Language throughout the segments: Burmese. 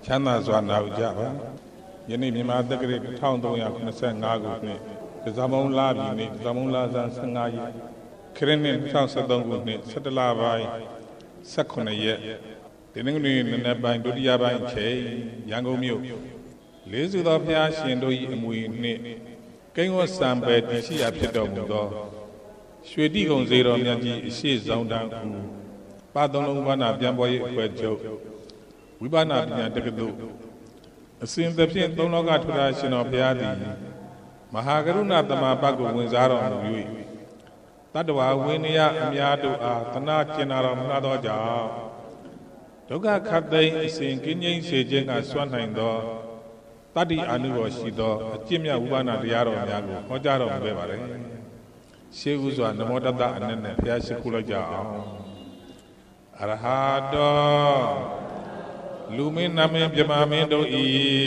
ချမ်းသာစွာနာကြပါယနေ့မြန်မာတက္ကရာ1385ခုနှစ်ဒဇမုံလပြည်နေ့ဒဇမုံလဆန်း15ရက်ခရစ်နှစ်2013ခုနှစ်17လပိုင်း18ရက်ဒီနေ့နေ့နနက်ပိုင်းဒုတိယပိုင်းအချိန်ရန်ကုန်မြို့လေးစုသောဘုရားရှင်တို့၏အမွေနှင့်ကိန်းဝတ်စံပဲတရှိရာဖြစ်တော်မူသောရွှေတိကုံစေတော်မြတ်ကြီးအရှိဆောင်တန်းဦးပါသုံးလုံးဘာနာပြန်ပေါ်ရေးအဖွဲ့ချုပ်ဝိပဿနာပညာတက္ကသိုလ်အစဉ်သဖြင့်သုံးလောကထူထာရှင်တော်ဘုရားသည်မဟာကရုဏာတမဘတ်ကိုဝင်စားတော်မူ၍တတ္တဝါဝိနည်းအများတို့အားသနာကျင်နာတော်မူသောကြောင့်ဒုက္ခခတ်သိမ်းအစဉ်ကင်းငြိမ်းစေခြင်းကစွမ်းနိုင်သောတတ္တိအာနုဘောရှိသောအကျင့်မြတ်ဝိပဿနာတရားတော်များကိုဟောကြားတော်မူခဲ့ပါတယ်ရှေးဥစွာနမောတတအနက်နဲ့ဘုရားရှိခိုးလိုက်ကြအောင်အရဟတောလူမင်းနမင်းမြမမင်းတို့ဤ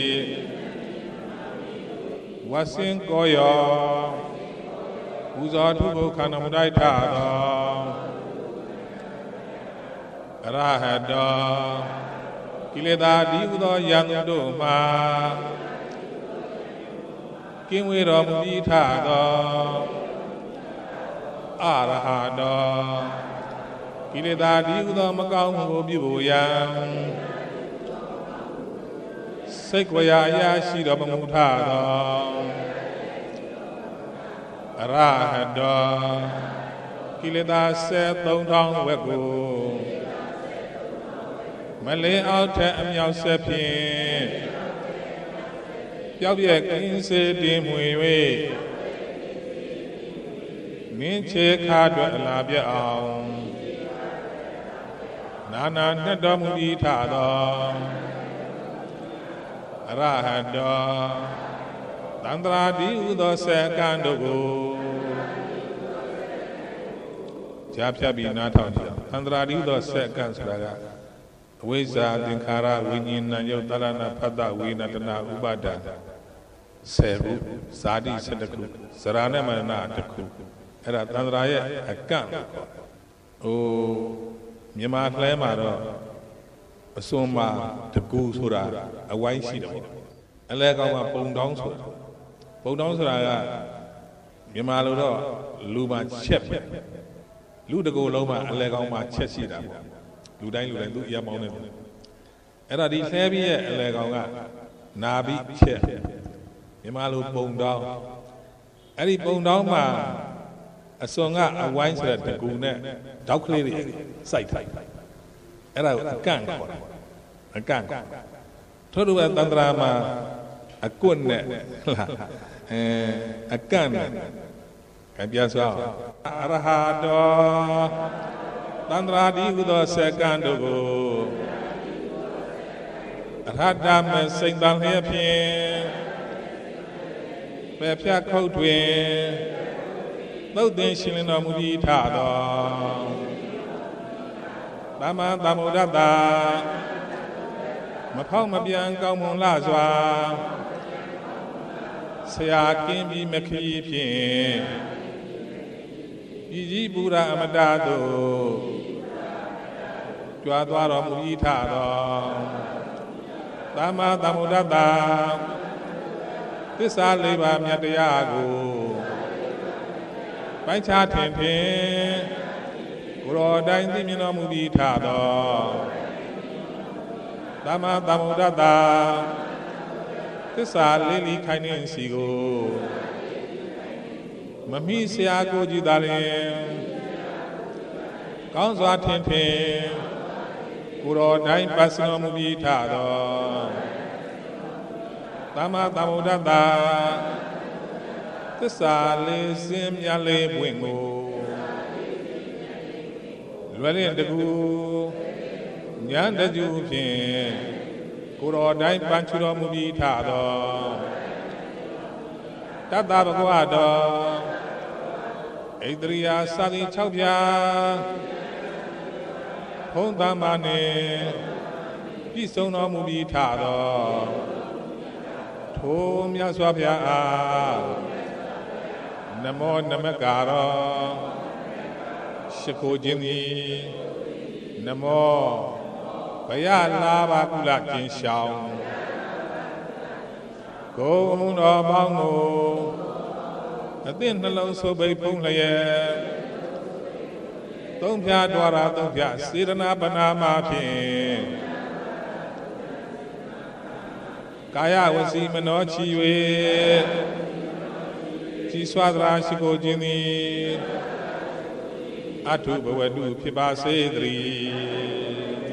ဝါစင်ကိုယောပူဇော်ထုဖို့ခန္ဓာမူတိုက်ထသောအရဟတောကိလေသာဒီဟုသောယံတို့မှာကင်းဝေတော်မူပြီးထသောအရဟတောကိလေသာဒီဟုသောမကောင်းမှုကိုပြုဖို့ယံစိတ်ကိုယ်ရာအရာရှိတော်မမူထသောအရဟတောကိလေသာ73,000ဝက်ကိုမလင်းအောက်ထက်အမြောက်ဆက်ဖြင့်ပျောက်ပြက်ကင်းစေတင်မွေ၍မင်းချေခါအတွက်အလားပြအောင်နာနာနှစ်တော်မူပြီးထသောအရဟတောသန္တရာတိဟုသောဆက်ကံတို့ကိုကြားဖြတ်ပြီးနားထောင်ကြသန္တရာတိဟုသောဆက်ကံဆိုတာကအဝိဇ္ဇာသင်္ခါရဝိညာဏယုတ်တရဏဖတ်တဝိနတနာဥပါဒ10ခုဇာတိ12ခုဇရာနဲ့မရဏ1ခုအဲ့ဒါသန္တရာရဲ့အကန့်မြန်မာလှဲမှာတော့အစွန်မှာတကူဆိုတာအဝိုင်းရှိတယ်ပေါ့အလဲကောင်ကပုံတောင်းဆိုတာပုံတောင်းဆိုတာကမြန်မာလိုတော့လူမှာချက်ပဲလူတကူလုံးမှာအလဲကောင်မှာချက်ရှိတာပေါ့လူတိုင်းသူအရာမောင်းနေတယ်အဲ့ဒါဒီလှဲပြီးရဲ့အလဲကောင်ကနာပြီးချက်မြန်မာလိုပုံတောင်းအဲ့ဒီပုံတောင်းမှာအစွန်ကအဝိုင်းဆိုတဲ့တကူနဲ့တောက်ကလေးတွေစိုက်ထားအဲ့ဒါကိုအကန့်ခေါ်တယ်အကန့်ထို့တူပဲတန္တရာမှာအကွတ်နဲ့အကန့်နဲ့ကြပြဆိုအောင်အရဟတောတန္တရာတိဟုသောဆက်ကံတို့ကိုအရဟတမစိတ်တန်လျက်ဖြင့်ပဲဖြတ်ခုတ်တွင်သုတ်သင်ရှင်လင်းတော်မူပြီးထသောသမ္မာသမ္ဗုဒ္ဓတ္တမဖောက်မပြန်ကောင်းမွန်လှစွာဆရာကင်းပြီးမခီးဖြင့်ဤကြီးပူရာအမတသို့ကြွားသွားတော်မူပြီးထသောသမ္မာသမ္ဗုဒ္ဓတ္တသစ္စာလေးပါးမြတ်တရားကိုပိုင်းခြားထင်ထင်ကိုယ်တော်တိုင်းသိမြင်တော်မူပြီးထသောသမ္မာသမ္ဗုဒ္ဓတ္တသစ္စာလေးလီခိုင်နေစီကိုမမိဆရာကိုကြည်သာလျင်ကောင်းစွာထင်ထင်ကိုယ်တော်တိုင်းပတ်စတော်မူပြီးထသောသမ္မာသမ္ဗုဒ္ဓတ္တသစ္စာလေးစင်မြတ်လေးပွင့်ကိုလွယ်လင့်တကူဉာဏ်တကျူဖြင့်ကိုယ်တော်တိုင်းပန်းချူတော်မူပြီးထသောတတ္တဘဂဝတောဣတရိယာစာတိ6ပြာဘုံသမ္မာနှင့်ပြည့်စုံတော်မူပြီးထသောထိုမြတ်စွာဘုရားအားနမောနမကာရောရှိခိုးခြင်းသည်နမောဘယလာပါကုလကျင်ရှောင်းကိုယ်မှုတော်ပေါင်းကိုအသင့်နှလုံးဆိုပိတ်ဖုံးလျက်သုံးဖြာတွာရာသုံးဖြာစေတနာပနာမှာဖြင့်ကာယဝစီမနောချီ၍ကြီးစွာသရာရှိကိုခြင်းသည်အထုဘဝတုဖြစ်ပါစေတည်း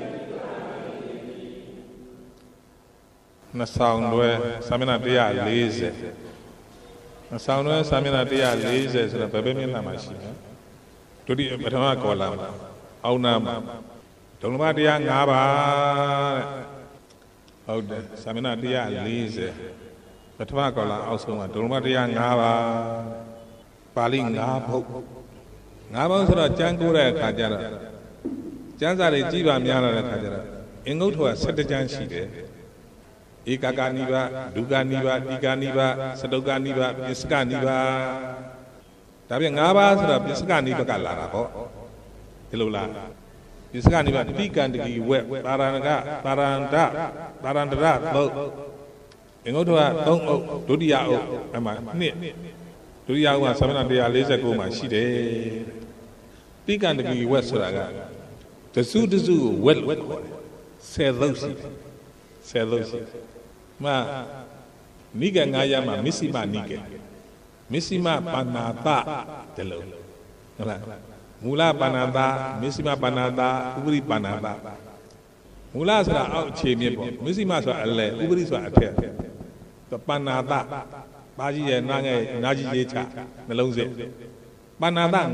နှဆောင်တွဲစာမျက်နှာ140နှဆောင်တွဲစာမျက်နှာ140ဆိုတော့ဘယ်မျက်နှာမှာရှိလဲဒုတိယပထမကောလာအောက်နာမှာဒုလမတရား5ပါးဟုတ်တယ်စာမျက်နှာ140ပထမကောလာအောက်ဆုံးမှာဒုလမတရား5ပါးပါဠိ5ဘုတ်5ဘုတ်ဆိုတော့ကျမ်းကိုးတဲ့အခါကျတော့ကျမ်းစာတွေကြည်ပါများလာတဲ့အခါကျတော့အင်္ဂုတ္တက17ကျမ်းရှိတယ်ဧကကာနိဗ္ဗာဒုက္ခနိဗ္ဗာတိကာနိဗ္ဗာသတုက္ခနိဗ္ဗာပစ္စကနိဗ္ဗာဒါပြန်5ပါးဆိုတော့ပစ္စကနိဗ္ဗာကလာတာပေါ့ဒီလိုလားပစ္စကနိဗ္ဗာတိကံတတိဝက်ပါရဏကပါရန္တပါရန္တရသုတ်အင်္ဂုတ္တက3အုပ်ဒုတိယအုပ်အမှ2ဒုတိယအုပ်ကသမဏ149မှာရှိတယ်တိကံတတိဝက်ဆိုတာကတစုတစုကိုဝက်လို့ခေါ်တယ်10သုတ်ရှိတယ်10သုတ်ရှိတယ်မနိကေ9ရမှာမစ္စည်းမနိကေမစ္စည်းမပါဏာတတယ်လို့ဟုတ်လားမူလပါဏာတမစ္စည်းမပါဏာတဥပရိပါဏာတမူလဆိုတာအောက်အခြေမြစ်ပေါ့မစ္စည်းမဆိုတာအလယ်ဥပရိဆိုတာအထက်ပါဏာတပါကြီးရဲ့နားငယ်နားကြီးရေးချနှလုံးစစ်ပါဏာတ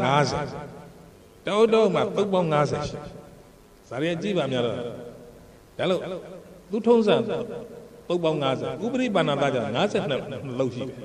50တောတော့မှာသုတ်ပေါင်း50ရှိဇာရီကြည့်ပါများတော့ဒါလို့သူထုံးစံသုတ်ပေါင်း50ဥပရိပါဏာတကျ52လောက်ရှိတယ်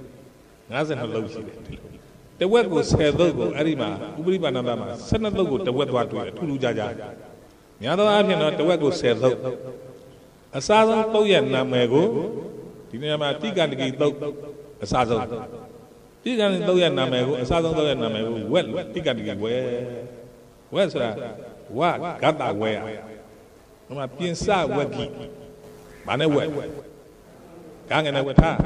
52လောက်ရှိတယ်တဝက်ကို10သုတ်ကိုအဲ့ဒီမှာဥပရိပါဏာတမှာ12သုတ်ကိုတဝက်သွားတွေ့တယ်ထူးထူးခြားခြားများသောအားဖြင့်တော့တဝက်ကို10သုတ်အစားဆုံးသုတ်ရဲ့နာမည်ကိုဒီနေရာမှာတိကံတကိသုတ်အစားဆုံးတိကံသုတ်ရဲ့နာမည်ကိုအစားဆုံးသုတ်ရဲ့နာမည်ကိုဝက်တိကံတကိဝက်ဆိုတာဝဂတ္တဝဲရဟိုမှာပြင်စဝက်ကိဘာနဲ့ဝက်ကားငယ်နဲ့ဝက်ထား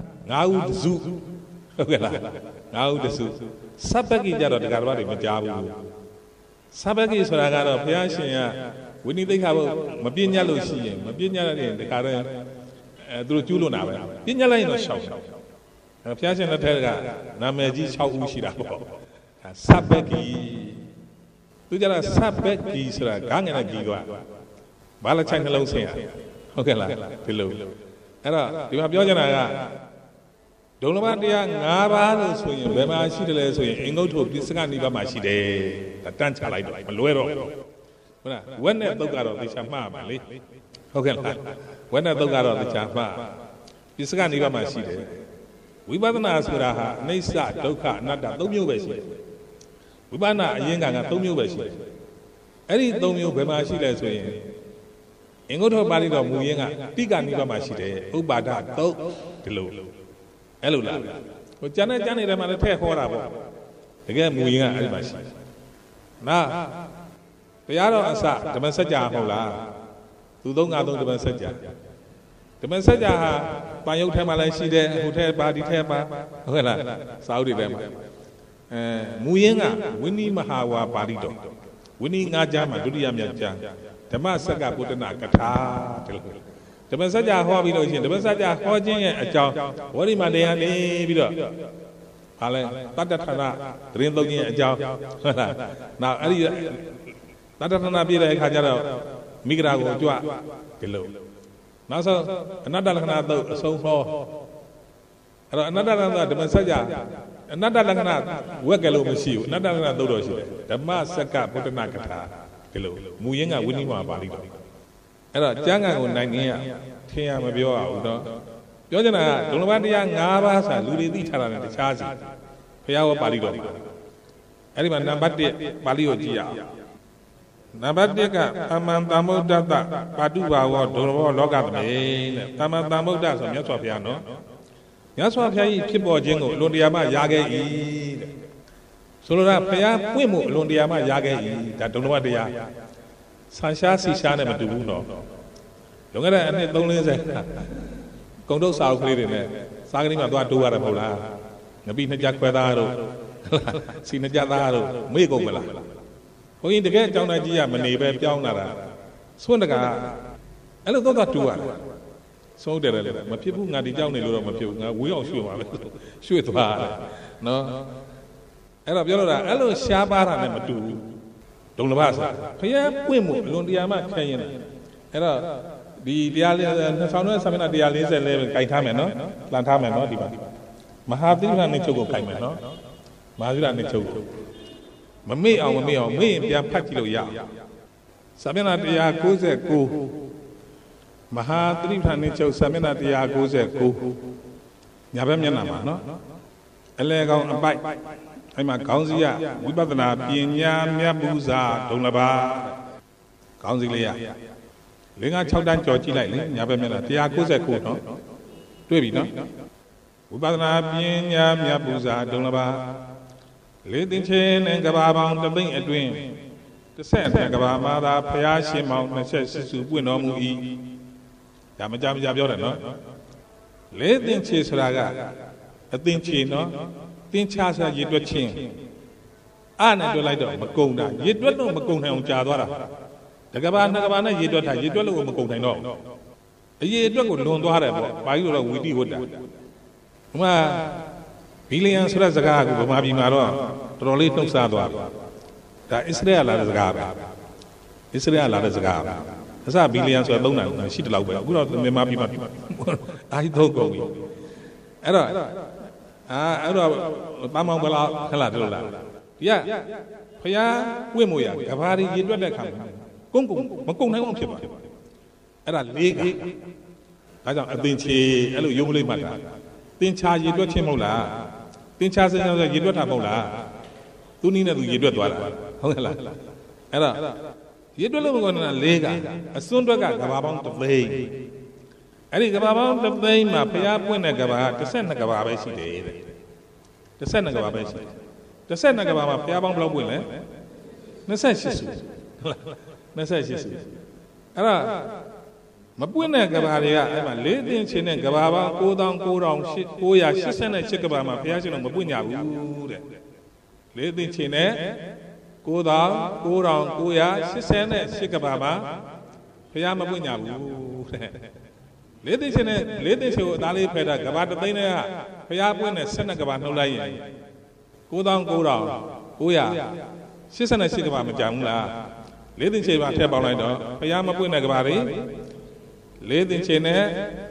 9ဦးတစုဟုတ်ကဲ့လား9ဦးတစုစပကိကြတော့တရားတော်တွေမကြားဘူးစပကိဆိုတာကတော့ဘုရားရှင်ကဝိနည်းသိက္ခာဘုမပြည့်ညတ်လို့ရှိရင်မပြည့်ညတ်တဲ့တရားတော်သူတို့ကျူးလွန်တာပဲပြည့်ညတ်လိုက်ရင်တော့ရှောက်ဘုရားရှင်လက်ထက်ကနာမည်ကြီး6ဦးရှိတာပေါ့စပကိသူကြတော့စပကိဆိုတာကားငယ်နဲ့ကြီးသွားဘာလဲချိုင်နှလုံးဆင်းရဟုတ်ကဲ့လားဒီလိုအဲ့တော့ဒီမှာပြောချင်တာကဒုလမတရား5ပါးလို့ဆိုရင်ဘယ်မှာရှိတယ်လဲဆိုရင်အင်္ဂုတ္တပစ္စကနိဗ္ဗာန်မှာရှိတယ်တန်းချလိုက်တော့မလွဲတော့ဟုတ်လားဝက်နဲ့သုတ်ကတော့သေချာမှားပါလေဟုတ်ကဲ့လားဝက်နဲ့သုတ်ကတော့သေချာမှားပစ္စကနိဗ္ဗာန်မှာရှိတယ်ဝိပဿနာဆိုတာဟာအနိစ္စဒုက္ခအနတ္တ3မျိုးပဲရှိတယ်ဝိပဿနာအရင်က3မျိုးပဲရှိတယ်အဲ့ဒီ3မျိုးဘယ်မှာရှိလဲဆိုရင်အင်္ဂုတ္တပါဠိတော်မူရင်းကတိကနိဗ္ဗာန်မှာရှိတယ်ဥပါဒသုတ်ဒီလိုအဲ့လိုလားဟိုကျန်တဲ့ကျမ်းတွေထဲမှာလည်းထည့်ခေါ်တာပေါ့တကယ်မူရင်းကအဲ့ဒီမှာရှိတယ်နာတရားတော်အစဓမ္မစကြာမဟုတ်လားသူ353ဓမ္မစကြာဓမ္မစကြာဟာပါယုတ်ထဲမှာလည်းရှိတယ်ဟိုထဲပါဒီထဲပါဟုတ်ကဲ့လားစာအုပ်တွေထဲမှာမူရင်းကဝိနည်းမဟာဝါပါဠိတော်ဝိနည်း5ကျမ်းမှာဒုတိယမြတ်ကျမ်းဓမ္မစက္ကပုတ္တနာကထာဒီလိုဓမ္မစကြာဟောပြီးလို့ရှိရင်ဓမ္မစကြာဟောခြင်းရဲ့အကြောင်းဝရိမတရားနေပြီးတော့ဟာလဲတတ္တထနာသတင်းသုံးခြင်းရဲ့အကြောင်းဟုတ်လားနောက်အဲ့ဒီတတ္တထနာပြည့်တဲ့အခါကျတော့မိဂရာကိုကြွဒီလိုနောက်ဆုံးအနတ္တလက္ခဏာသုတ်အဆုံးဟောအဲ့တော့အနတ္တလက္ခဏာဓမ္မစကြာအနတ္တလက္ခဏာဝက်ကလေးမရှိဘူးအနတ္တလက္ခဏာသုတ်တော်ရှိတယ်ဓမ္မစက္ကပုတ္တနာကထာဒီလိုမူရင်းကဝိနည်းမှာပါဠိတော်အဲ့တော့ကျမ်းဂန်ကိုနိုင်ခြင်းရထင်ရမပြောရဘူးတော့ပြောချင်တာကဒုလဘတရား5ပါးဆိုလူတွေသိထားတာနဲ့တခြားစီဘုရားဟောပါဠိတော်အဲ့ဒီမှာနံပါတ်1ပါဠိကိုကြည့်ရအောင်နံပါတ်1ကသမ္မံသမ္ဗုဒ္ဓတပါတုဘာဝဒုလဘောလောကသမေတဲ့သမ္မံသမ္ဗုဒ္ဓဆိုမြတ်စွာဘုရားနော်မြတ်စွာဘုရားကြီးဖြစ်ပေါ်ခြင်းကိုအလွန်တရာမှရခဲ့၏တဲ့ဆိုလိုတာဘုရားပွင့်မှုအလွန်တရာမှရခဲ့၏ဒါဒုလဘတရားဆန်ရှားစီရှားနဲ့မတူဘူးနော်လွန်ခဲ့တဲ့အနှစ်3-40ကုံတုတ်စာအုပ်ကလေးတွေနဲ့စားကလေးမှသွားတိုးရတယ်မဟုတ်လားငပိနှစ်ကြခွဲသားတို့စီနှစ်ကြသားတို့မေ့ကုန်မလားဘုန်းကြီးတကယ်အကြောင်းတိုင်းကြီးကမနေပဲပြောင်းလာတာစွန့်တကအဲ့လိုတော့တူရတယ်ဆုံးတယ်လေမဖြစ်ဘူးငါဒီကြောင်းနေလို့တော့မဖြစ်ဘူးငါဝေးအောင်ရွှေ့ပါပဲရွှေ့သွားတယ်နော်အဲ့တော့ပြောလို့တာအဲ့လိုရှားပါတာနဲ့မတူဘူးဒုံလဘဆိုဖျက်ပွင့်မှုအလွန်တရားမှခဲရင်အဲ့တော့ဒီတရားလေး2000ဆာမနာ140လဲကြိုက်ထားမယ်နော်လှန်ထားမယ်နော်ဒီမှာမဟာသီလနဲ့ချုပ်ကိုကြိုက်မယ်နော်မဟာသီလနဲ့ချုပ်မမေ့အောင်မေ့ရင်ပြန်ဖတ်ကြည့်လို့ရအောင်ဆာမနာ199မဟာသီလနဲ့ချုပ်ဆာမနာ199ညာဘက်မျက်နှာမှာနော်အလဲကောင်အပိုက်အဲ့မှာခေါင်းစည်းရဝိပဿနာပညာမြတ်ပူဇာဒုံလဘခေါင်းစည်းလေးရ5-6တန်းကြော်ကြည့်လိုက်လေညာဘက်မျက်နှာ199နော်တွေ့ပြီနော်ဝိပဿနာပညာမြတ်ပူဇာဒုံလဘလေးသိချင်းနဲ့ကဘာပေါင်းတသိမ့်အတွင်း12ကဘာမှာသာဖျားရှင်မောင်28စုပွင့်တော်မူ၏ဒါမကြပြောတယ်နော်လေးသိချင်းဆိုတာကအသိချင်းနော်သင်္ချာဆိုရေတွက်ချင်းအားနဲ့တွက်လိုက်တော့မကုံတာရေတွက်လို့မကုံနိုင်အောင်ကြာသွားတာတကဘာနှစ်ကဘာနဲ့ရေတွက်တာရေတွက်လို့မကုံနိုင်တော့အရေအတွက်ကိုလွန်သွားတယ်ပေါ့ဘာကြီးတော့ဝီတိဝတ်တာဟိုမှာဘီလီယံဆိုတဲ့စကားကိုဗမာပြည်မှာတော့တော်တော်လေးနှုတ်ဆက်သွားပြီဒါအစ္စရေးကလာတဲ့စကားပဲအစ္စရေးကလာတဲ့စကားပဲအစဘီလီယံဆိုတာသုံးတာရှိတယ်လို့ပဲအခုတော့မြန်မာပြည်မှာအားကြီးသုံးကုန်ပြီအဲ့တော့အဲ့တော့ပန်းမောင်ဘလောက်ခလာတို့လားဒီကဖျားပွင့်မို့ရကဘာတွေရေတွက်တဲ့ခါကုန်းမကုန်းနိုင်အောင်ဖြစ်ပါအဲ့ဒါလေးကဒါကြောင့်အသင်ချေအဲ့လိုရုံးကလေးမှတ်တာသင်္ချာရေတွက်ချင်းမဟုတ်လားသင်္ချာစင်းဆိုရေတွက်တာမဟုတ်လားသူနည်းနဲ့သူရေတွက်သွားတာဟုတ်ကဲ့လားအဲ့တော့ရေတွက်လို့မကောင်းတာလေးကအစွန်းတွက်ကကဘာပေါင်းတစ်သိန်းအဲ့ဒီကဘာပေါင်းတစ်သိန်းမှာဖျားပွင့်တဲ့ကဘာက12ကဘာပဲရှိတယ်တဲ့12ကဘာပဲရှိတယ်12ကဘာမှာဖျားပေါင်းဘယ်လောက်ပွင့်လဲ28စု28စုအဲ့ဒါမပွင့်တဲ့ကဘာတွေကအဲ့မှာလေးသိန်းချင်းတဲ့ကဘာပေါင်း9,988ကဘာမှာဖျားရှင်တော့မပွင့်ကြဘူးတဲ့လေးသိန်းချင်းတဲ့9,988ကဘာမှာဖျားမပွင့်ကြဘူးတဲ့လေးသိန်းချင်းကိုအသားလေးဖဲတာကဘာတစ်သိန်းနဲ့ကဖျားပွင့်တဲ့12ကဘာနှုတ်လိုက်ရင်9,988ကဘာမကြဘူးလားလေးသိန်းချင်းပါထည့်ပေါင်းလိုက်တော့ဖျားမပွင့်တဲ့ကဘာတွေလေးသိန်းချင်းနဲ့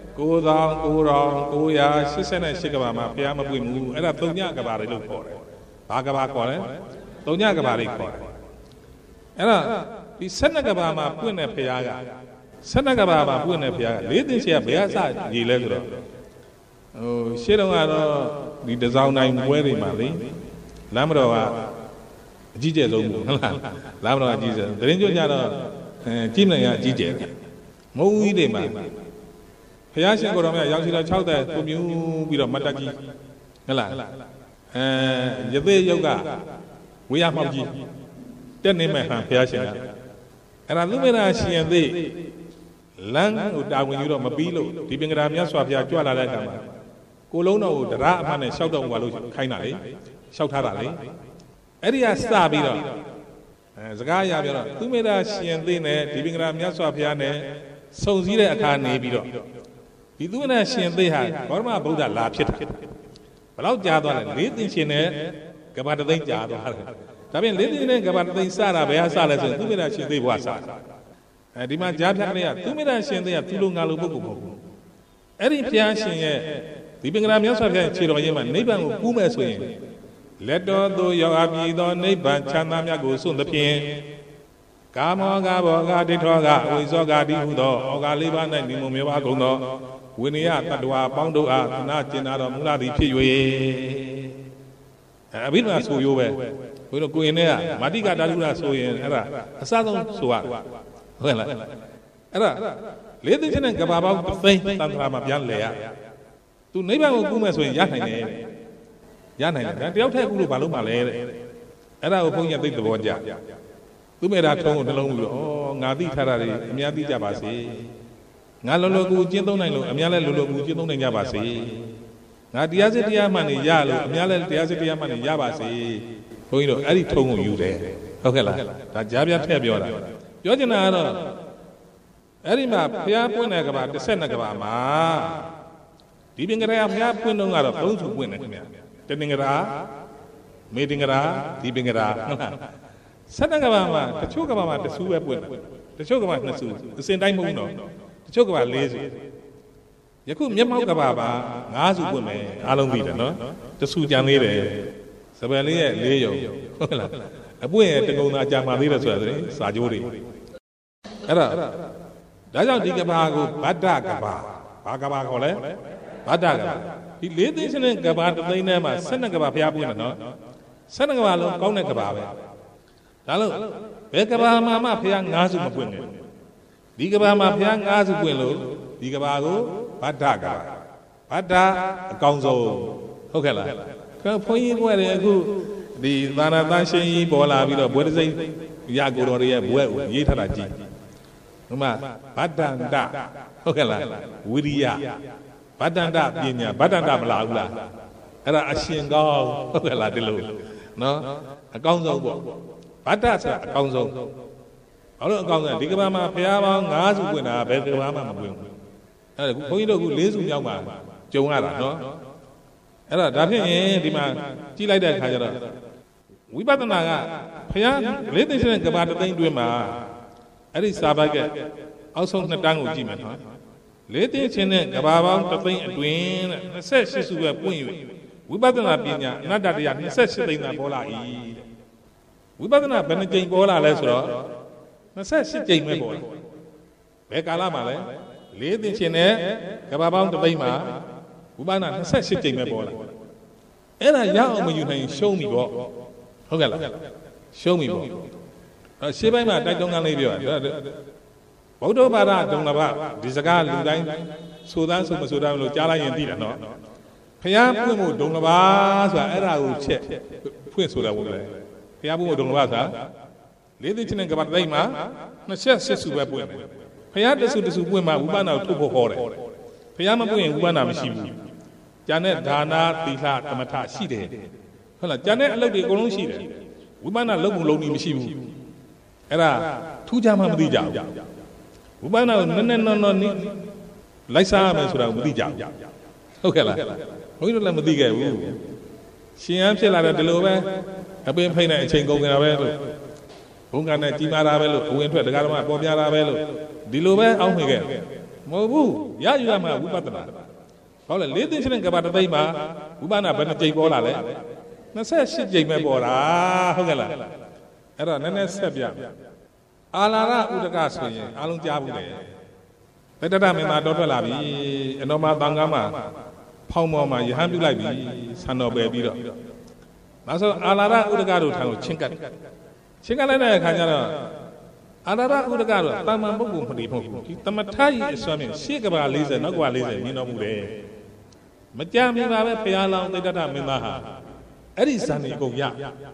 9,988ကဘာမှာဖျားမပွင့်ဘူးအဲ့ဒါ3ညကဘာတွေလို့ခေါ်တယ်ဘာကဘာခေါ်လဲ3ညကဘာတွေခေါ်တယ်အဲ့တော့ဒီ12ကဘာမှာပွင့်တဲ့ဖျားက12ကဘာမှာပွင့်တဲ့ဖျားကလေးသိန်းချင်းကဘယ်အစရေလဲဆိုတော့ရှေ့တုန်းကတော့ဒီတစောင်းတိုင်းပွဲတွေမှာလေလမ်းမတော်ကအကြီးကျယ်ဆုံးဘူးဟုတ်လားလမ်းမတော်အကြီးကျယ်တရင်ကျွတ်ကြတော့ကြည့်မနိုင်ရအကြီးကျယ်မုံကြီးတွေမှာဘုရားရှင်ကိုယ်တော်မြတ်ရောက်ရှိတော့60ပုံမြူပြီးတော့မတ်တကြီးဟုတ်လားရသေးရုပ်ကဝေယမောက်ကြီးတက်နေမဲ့ဟန်ဘုရားရှင်ကအဲ့ဒါသူမေရာရှင်ရဲ့သေးလမ်းကိုတာဝန်ယူတော့မပြီးလို့ဒီပင်ကရာမြတ်စွာဘုရားကြွလာတဲ့အခါမှာကိုလုံးတော်ကိုတရားအမှန်နဲ့ရှောက်တော့ဟွာလို့ခိုင်းတာလေရှောက်ထားတာလေအဲ့ဒီကစပြီးတော့စကားရပြောတော့သူမေရာရှင်သေးနဲ့ဒီပင်ကရာမြတ်စွာဘုရားနဲ့စုံစည်းတဲ့အခါနေပြီးတော့ဒီသူနဲ့ရှင်သေးဟာဂေါတမဗုဒ္ဓလာဖြစ်တာဘယ်လောက်ကြာသွားလဲလေးသိန်းရှင်နဲ့ကဘာတသိန်းကြာသွားတယ်ဒါပြင်လေးသိန်းနဲ့ကဘာတသိန်းစတာဘယ်ဟာစလဲဆိုရင်သူမေရာရှင်သေးဘွားစဒီမှာကြားဖြတ်ကလေးကသူမေရာရှင်သေးကသူလိုငါလိုပုဂ္ဂိုလ်မဟုတ်ဘူးအဲ့ဒီဘုရားရှင်ရဲ့ဒီပင်ကရာမြတ်စွာဘုရားခြေတော်ရင်းမှာနိဗ္ဗာန်ကိုကူးမဲ့ဆိုရင်လက်တော်သို့ရောက်အပ်ပြီးသောနိဗ္ဗာန်ချမ်းသာမြတ်ကိုစွန့်သဖြင့်ကာမောကဘောကဒိဋ္ဌောကအဝိဇောကတိဟုသောဩဃ၄ပါး၌နိမုံမြပါကုန်သောဝိနည်းတတ္တဝါပေါင်းတို့အားသနာကျင်နာတော်မူလာသည်ဖြစ်၍အဘိဓမ္မာဆိုရိုးပဲဘုရားကိုရင်နဲ့ကမာတိကတာထုရဆိုရင်အဲ့ဒါအစဆုံးဆိုရဟုတ်လားအဲ့ဒါလေးသိချင်းနဲ့ကဘာပေါင်းသိန်းတန်ခါမှာပြန်လဲရသူနိဗ္ဗာန်ကိုကူးမဲ့ဆိုရင်ရနိုင်တယ်ရနိုင်တယ်ဒါတယောက်တည်းကူးလို့ဘာလို့မှလဲတဲ့အဲ့ဒါကိုဘုန်းကြီးသိသဘောကျသူမေတာထုံးကိုနှလုံးပြီးတော့ဩ ngã đi thay ra đi mía đi chả bà xí ngã lô cú chiến đấu này lô mía lại lô cú chiến đấu này nhà bà xí ngã tia sẽ tia mà này ya lô mía lại tia sẽ tia mà này ya bà xí thôi rồi ấy đi thâu ngủ yêu đấy ok là đã giá biết theo biểu là biểu cho nào đó ấy đi mà phía bên này các bạn sẽ này các bạn mà đi bên cái này phía bên đó ngã đó không chịu bên này cái này ra mấy tiếng ra đi bên cái ra sát này các bạn mà cái chỗ các bạn mà cái số bên cái chỗ các bạn là số cái sen đánh mông đó cái chỗ các bạn lấy gì giờ cũng nhắm máu các bạn mà ngã số bên này alo bị đó nó cái số chẳng lấy đấy sao bây giờ lấy rồi ok là buổi từng ngôn là chàng mà đi là sao đấy sao chú điအဲ့ဒါကြောင့်ဒီကဘာကိုဗတ္တကဘာဘာကဘာခေါ်လဲဗတ္တကဘာဒီ၄သိန်းစနစ်ကဘာတစ်သိန်းထဲမှာ12ကဘာဖျားပွင့်တယ်နော်12ကဘာလုံးကောင်းတဲ့ကဘာပဲဒါလို့ဘယ်ကဘာမှဖျား9စုမပွင့်နဲ့ဒီကဘာမှာဖျား9စုပွင့်လို့ဒီကဘာကိုဗတ္တကဘာဗတ္တအကောင်းဆုံးဟုတ်ကဲ့လားဘုန်းကြီးကလည်းအခုဒီသာနာတန်ရှင်ကြီးပေါ်လာပြီးတော့ဘွဲတစ်စိမ့်ရကိုတော်ရဲ့ဘွဲကိုရေးထားတာကြည့်ဥမာဗတ္တန္တဟုတ်ကဲ့လားဝိရိယဗတ္တန္တပညာဗတ္တန္တမလာဘူးလားအဲ့ဒါအရှင်ကောင်းဟုတ်ကဲ့လားဒီလိုနော်အကောင်းဆုံးပေါ့ဗတ္တဆိုတာအကောင်းဆုံးဘာလို့အကောင်းဆုံးဒီကဘာမှာဘုရားပေါင်း9စုပွင့်တာဘယ်ကဘာမှမပွင့်ဘူးအဲ့ဒါဘုန်းကြီးတို့က4စုမြောက်မှာကြုံရတာနော်အဲ့ဒါဒါဖြစ်ရင်ဒီမှာကြည့်လိုက်တဲ့အခါကျတော့ဝိပဿနာကဘုရား၄သိန်းနဲ့ကဘာတစ်သိန်းတွင်းမှာအဲ့ဒီစာဘက်ကအောက်ဆုံး2တန်းကိုကြည့်မယ်နော်၄သိန်းချင်းနဲ့ကဘာပေါင်းတစ်သိန်းအတွင်းတဲ့28စုပဲပွင့်၍ဝိပဿနာပညာအနတ္တတရား28သိန်းသာပေါ်လာ၏ဝိပဿနာဘယ်နှကြိမ်ပေါ်လာလဲဆိုတော့28ကြိမ်ပဲပေါ်လာဘယ်ကာလမှာလဲ၄သိန်းချင်းနဲ့ကဘာပေါင်းတစ်သိန်းမှာဝိပဿနာ28ကြိမ်ပဲပေါ်လာအဲ့ဒါရအောင်မယူနိုင်ရှုံးပြီပေါ့ဟုတ်ကဲ့လားရှုံးပြီပေါ့ရှေ့ပိုင်းမှာတိုက်တွန်းကလေးပြောဗုဒ္ဓဘာသာဒုံလဘဒီစကားလူတိုင်းဆိုသားဆိုမဆိုသားလို့ကြားလိုက်ရင်သိတယ်နော်ဖျားပွင့်ဖို့ဒုံလဘဆိုတာအဲ့ဒါကိုချက်ဖွင့်ဆိုတာဟုတ်တယ်ဖျားပွင့်ဖို့ဒုံလဘဆိုတာ၄သိန်းချင်းကဘာတိုင်းမှာ28စုပဲပွင့်တယ်ဖျားတစုပွင့်မှာဝိပဿနာကိုထုတ်ဖို့ဟောတယ်ဖျားမပွင့်ရင်ဝိပဿနာမရှိဘူးကျန်တဲ့ဒါနာသီလသမထရှိတယ်ဟုတ်လားကျန်တဲ့အလုပ်တွေအကုန်လုံးရှိတယ်ဝိပဿနာလုံးလုံးနေမရှိဘူးအဲ့ဒါထူးခြားမှမသိကြဘူးဝိပဿနာကိုနည်းနည်းနော်လိုက်စားရမယ်ဆိုတာကိုမသိကြဘူးဟုတ်ကဲ့လားဘုန်းကြီးတို့လည်းမသိခဲ့ဘူးရှင်ဟန်ဖြစ်လာတဲ့ဒီလိုပဲအပင်ဖိတ်တဲ့အချိန်ကုန်ကြတာပဲလို့ဘုံကနဲ့ကြီးမားတာပဲလို့အဝင်ထွက်တရားဓမ္မပေါ်ပြတာပဲလို့ဒီလိုပဲအောင်းနေခဲ့မဟုတ်ဘူးရယူရမှာဝိပဿနာဟုတ်လေ၄သိန်းချင်းကဘာတစ်သိန်းမှာဝိပဿနာဘယ်နှကြိမ်ပေါ်လာလဲ28ကြိမ်ပဲပေါ်တာဟုတ်ကဲ့လားအဲ့တော့နည်းနည်းဆက်ပြအာလာရဥဒကဆိုရင်အားလုံးကြားဘူးလေတတ္တမင်းသားတော်ထွက်လာပြီအနောမသံဃာမှာဖောင်းမောမှာယဟန်ပြုလိုက်ပြီဆန်တော်ပယ်ပြီးတော့ဒါဆိုအာလာရဥဒကတို့ထံကိုချင်းကပ်လိုက်တဲ့အခါကျတော့အာလာရဥဒကတော့တာမန်ပုဂ္ဂိုလ်မတည်ဘူးဒီသမထကြီးအစွမ်းဖြင့်ရှေ့ကဘာ40နောက်ကဘာ40မြင်တော်မူတယ်မကြမ်းမြင်ပါပဲဘုရားလောင်းတတ္တမင်းသားဟာအဲ့ဒီဇန်နေကုန်ရ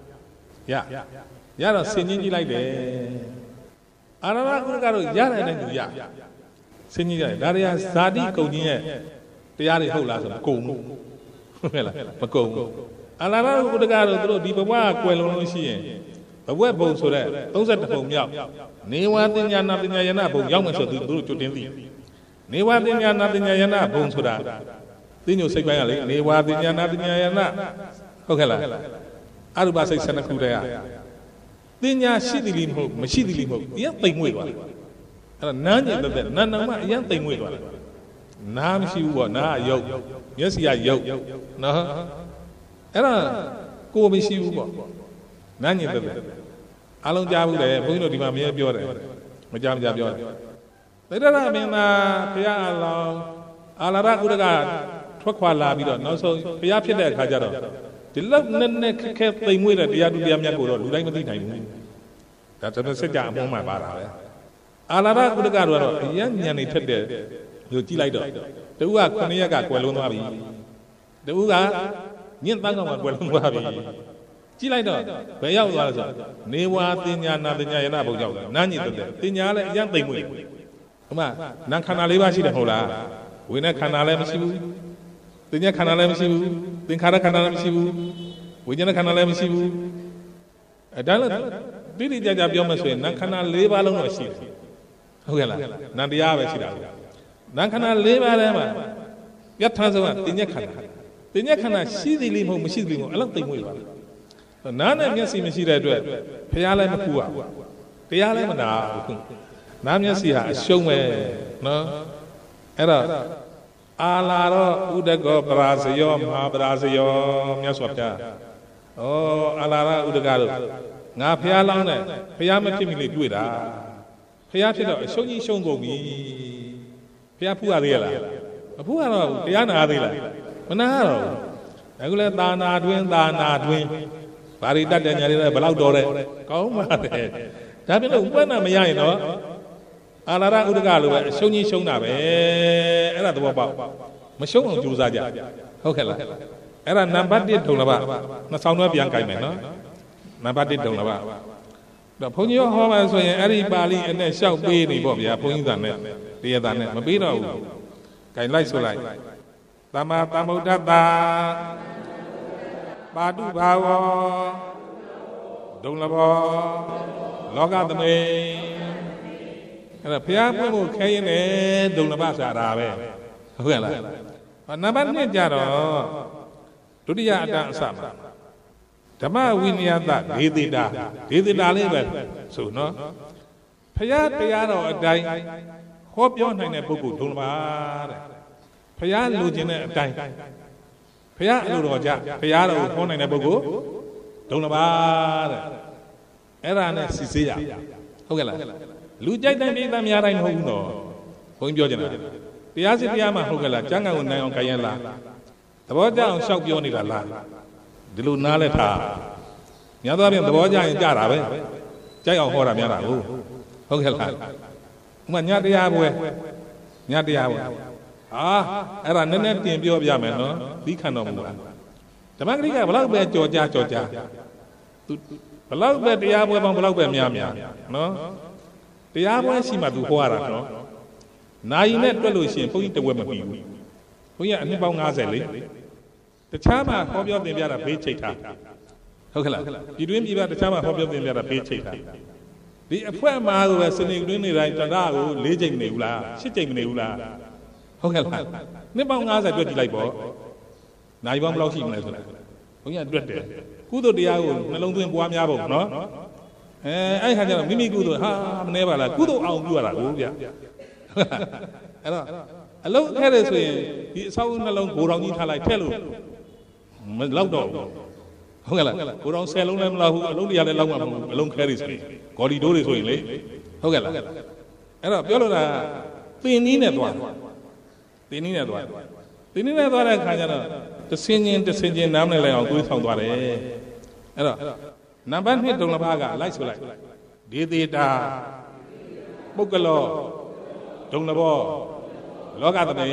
တော့ဆင်ញင်းကြည့်လိုက်တယ်အာရဏကုရကတော့ရတဲ့တိုင်းသူရဆင်ញင်းရတယ်ဒါတွေကဇာတိကုန်ကြီးရဲ့တရားတွေဟုတ်လားဆိုတော့ကုန်ဘူးဟုတ်ကဲ့လားမကုန်ဘူးအာရဏကုရကတော့သူတို့ဒီဘဝကွယ်လုံးလို့ရှိရင်ဘဝဘုံဆိုတဲ့32ဘုံမြောက်နေဝတင်ညာနာတင်ညာယနာဘုံရောက်မှဆိုသူတို့ကြွတင်သိနေဝတင်ညာနာတင်ညာယနာဘုံဆိုတာသိညိုစိတ်ပိုင်းကလေနေဝတင်ညာနာတင်ညာယနာဟုတ်ကဲ့လားအရူပစိတ်12ခုတည်းကတင်ညာရှိသည်လိမဟုတ်မရှိသည်လိမဟုတ်အရင်တိမ်မွေ့သွားတယ်အဲ့ဒါနားညင်တဲ့နာနာမအရင်တိမ်မွေ့သွားတယ်နားမရှိဘူးပေါ့နားကယုတ်မျက်စိကယုတ်နော်အဲ့ဒါကိုယ်မရှိဘူးပေါ့နားညင်တဲ့အားလုံးကြားဘူးလေဘုန်းကြီးတို့ဒီမှာမင်းပြောတယ်မကြားပြောတယ်သေတ္တရမင်းသားဘုရားအလောင်းအာလာရဥဒကထွက်ခွာလာပြီးတော့နောက်ဆုံးဘုရားဖြစ်တဲ့အခါကျတော့ဒီလောက်နဲ့ခက်သိမ်မွေ့တဲ့တရားသူတရားမြတ်ကိုတော့လူတိုင်းမသိနိုင်ဘူးဒါကျွန်တော်စကြအမှုမှန်ပါတာပဲအာလာရဥဒကတော့အယံဉာဏ်နေထက်တဲ့လို့ကြည့်လိုက်တော့တူက9ရက်ကကွယ်လွန်သွားပြီတူကညင့်တန်းကောင်ကကွယ်လွန်သွားပြီကြည့်လိုက်တော့ဘယ်ရောက်သွားလဲဆိုနေဝါတင်ညာနာတင်ညာယနာဘုံရောက်တယ်နာညစ်တဲ့တင်ညာလည်းအရင်သိမ့်မွေ့ဥမာနာခန္ဓာ၄ပါးရှိတယ်မဟုတ်လားဝိညာဉ်ခန္ဓာလည်းမရှိဘူးတင်ညာခန္ဓာလည်းမရှိဘူးသင်္ခါရခန္ဓာလည်းမရှိဘူးဝိညာဉ်ခန္ဓာလည်းမရှိဘူးဒါလည်းတိတိကျကျပြောမှဆိုရင်နာခန္ဓာ၄ပါးလုံးတော့ရှိတယ်ဟုတ်ကဲ့လားနန္တရားပဲရှိတာနာခန္ဓာ၄ပါးထဲမှာယထာဆုံးကတင်ညာခန္ဓာတင်ညာခန္ဓာရှိသည်လေးမဟုတ်မရှိသည်မဟုတ်အဲ့လောက်သိမ့်မွေ့ပါနားနဲ့မျက်စိမရှိတဲ့အတွက်ဖျားလည်းမဖူးရဘူးတရားလည်းမနာဘူးနားမျက်စိဟာအရှုံးပဲနော်အဲ့တော့အာလာတော့ဥဒကောပရာဇယောမဟာပရာဇယောမြတ်စွာဘုရားဩအာလာရဥဒကတို့ငါဖျားလောင်းနဲ့ဖျားမဖြစ်မိလေတွေ့တာဖျားဖြစ်တော့အရှုံးကြီးရှုံးကုန်ပြီဖျားဖူးရသေးရလားမဖူးရတော့တရားနာသေးလားမနာတော့အခုလဲသာနာတွင်ဘာရီတတ်တဲ့ညာလေးလည်းဘလောက်တော်တဲ့ကောင်းပါတယ်ဒါပြင်လို့ဥပ္ပန္နမရရင်တော့အာလာရဥဒကလိုပဲအရှုံးကြီးရှုံးတာပဲအဲ့ဒါသဘောပေါက်မရှုံးအောင်ကြိုးစားကြဟုတ်ကဲ့လားအဲ့ဒါနံပါတ်1ဒုံလဘနှစ်ဆောင်တွဲပြန်ကြိုက်မယ်နော်နံပါတ်1ဒုံလဘတော့ဘုန်းကြီးဟောပါဆိုရင်အဲ့ဒီပါဠိအနဲ့လျှောက်ပေးနေပေါ့ဗျာဘုန်းကြီးသားနဲ့တရားသားနဲ့မပေးတော့ဘူးကြိုင်လိုက်ဆိုလိုက်သမ္မာသမ္ဗုဒ္ဓတ္တပါတုဘာဝဒုံလဘောလောကသမိအဲ့ဒါဘုရားပွင့်ဖို့ခဲရင်လည်းဒုံလဘဆိုတာပဲဟုတ်ကဲ့လားနံပါတ်2ကြတော့ဒုတိယအတ္တအစမှာဓမ္မဝိနည်းတဒေသေတာလေးပဲဆိုနော်ဘုရားတရားတော်အတိုင်းဟောပြောနိုင်တဲ့ပုဂ္ဂိုလ်ဒုံလဘတဲ့ဘုရားလိုချင်တဲ့အတိုင်းဘုရားအလိုတော်ကြဘုရားတော်ကိုဟောနိုင်တဲ့ပုဂ္ဂိုလ်ဒုံလဘတဲ့အဲ့ဒါနဲ့စီစေးရဟုတ်ကဲ့လားလူကြိုက်တိုင်းပြိဿများတိုင်းမဟုတ်ဘူးနော်ဘုန်းကြီးပြောချင်တာတရားစစ်တရားမှဟုတ်ကဲ့လားကျမ်းဂန်ကိုနိုင်အောင်ကြရင်လားသဘောကျအောင်ရှောက်ပြောနေတာလားဒီလိုနားလဲထားများသောအားဖြင့်သဘောကျရင်ကြတာပဲကြိုက်အောင်ဟောတာများတာကိုဟုတ်ကဲ့လားဥမာညတရားပွဲဟာအဲ့ဒါနည်းနည်းတင်ပြောပြမယ်နော်သီးခံတော်မူတာဓမ္မဂရိကဘလောက်ပဲကြော်ကြသူဘလောက်ပဲတရားပွဲပေါင်းဘလောက်ပဲများနော်တရားပွဲရှိမှသူဟောရတာနော်နိုင်နဲ့တွက်လို့ရှိရင်ဘုန်းကြီးတဝက်မပြီးဘူးဘုန်းကြီးကအနှစ်ပေါင်း90လေတခြားမှာဟောပြောသင်ပြတာဘေးချိတ်ထားဟုတ်ကဲ့လားပြည်တွင်းပြည်ပတခြားမှာဟောပြောသင်ပြတာဘေးချိတ်ထားဒီအဖွဲမှာဆိုပဲစနေတွင်းနေတိုင်းတရကို4ချိန်မနေဘူးလား10ချိန်မနေဘူးလားဟုတ်ကဲ့လားနှစ်ပေါင်း90တွက်ကြည့်လိုက်ပေါ့နိုင်ပေါင်းဘယ်လောက်ရှိမလဲဆိုတာဘုန်းကြီးကတွက်တယ်ကုသိုလ်တရားကိုနှလုံးသွင်းပွားများဖို့နော်အဲ့ခါကျတော့မိမိကုသိုလ်ဟာမနှဲပါလားကုသိုလ်အောင်ပြုရတာကိုဗျအဲ့တော့အလုံးထဲတယ်ဆိုရင်ဒီအဆောက်အဦနှလုံးဂိုးတော်ကြီးထားလိုက်ထက်လို့မလောက်တော့ဘူးဟုတ်ကဲ့လားဂိုးတော်10လုံးလည်းမလောက်ဘူးအလုံးတရားလည်းလောက်မှာမဟုတ်ဘူးအလုံးခဲတယ်ဆိုရင်ဂေါ်ဒီတိုးတွေဆိုရင်လေဟုတ်ကဲ့လားအဲ့တော့ပြောလို့တာသင်နည်းနဲ့သွားတဲ့ခါကျတော့တဆင်းချင်းနားမလည်အောင်တွေးဆောင်သွားတယ်အဲ့တော့နံပါတ်2ဒုံလဘကလိုက်ဆိုလိုက်ဒေသေတာပုဂ္ဂလောဒုံလဘောလောကသမိ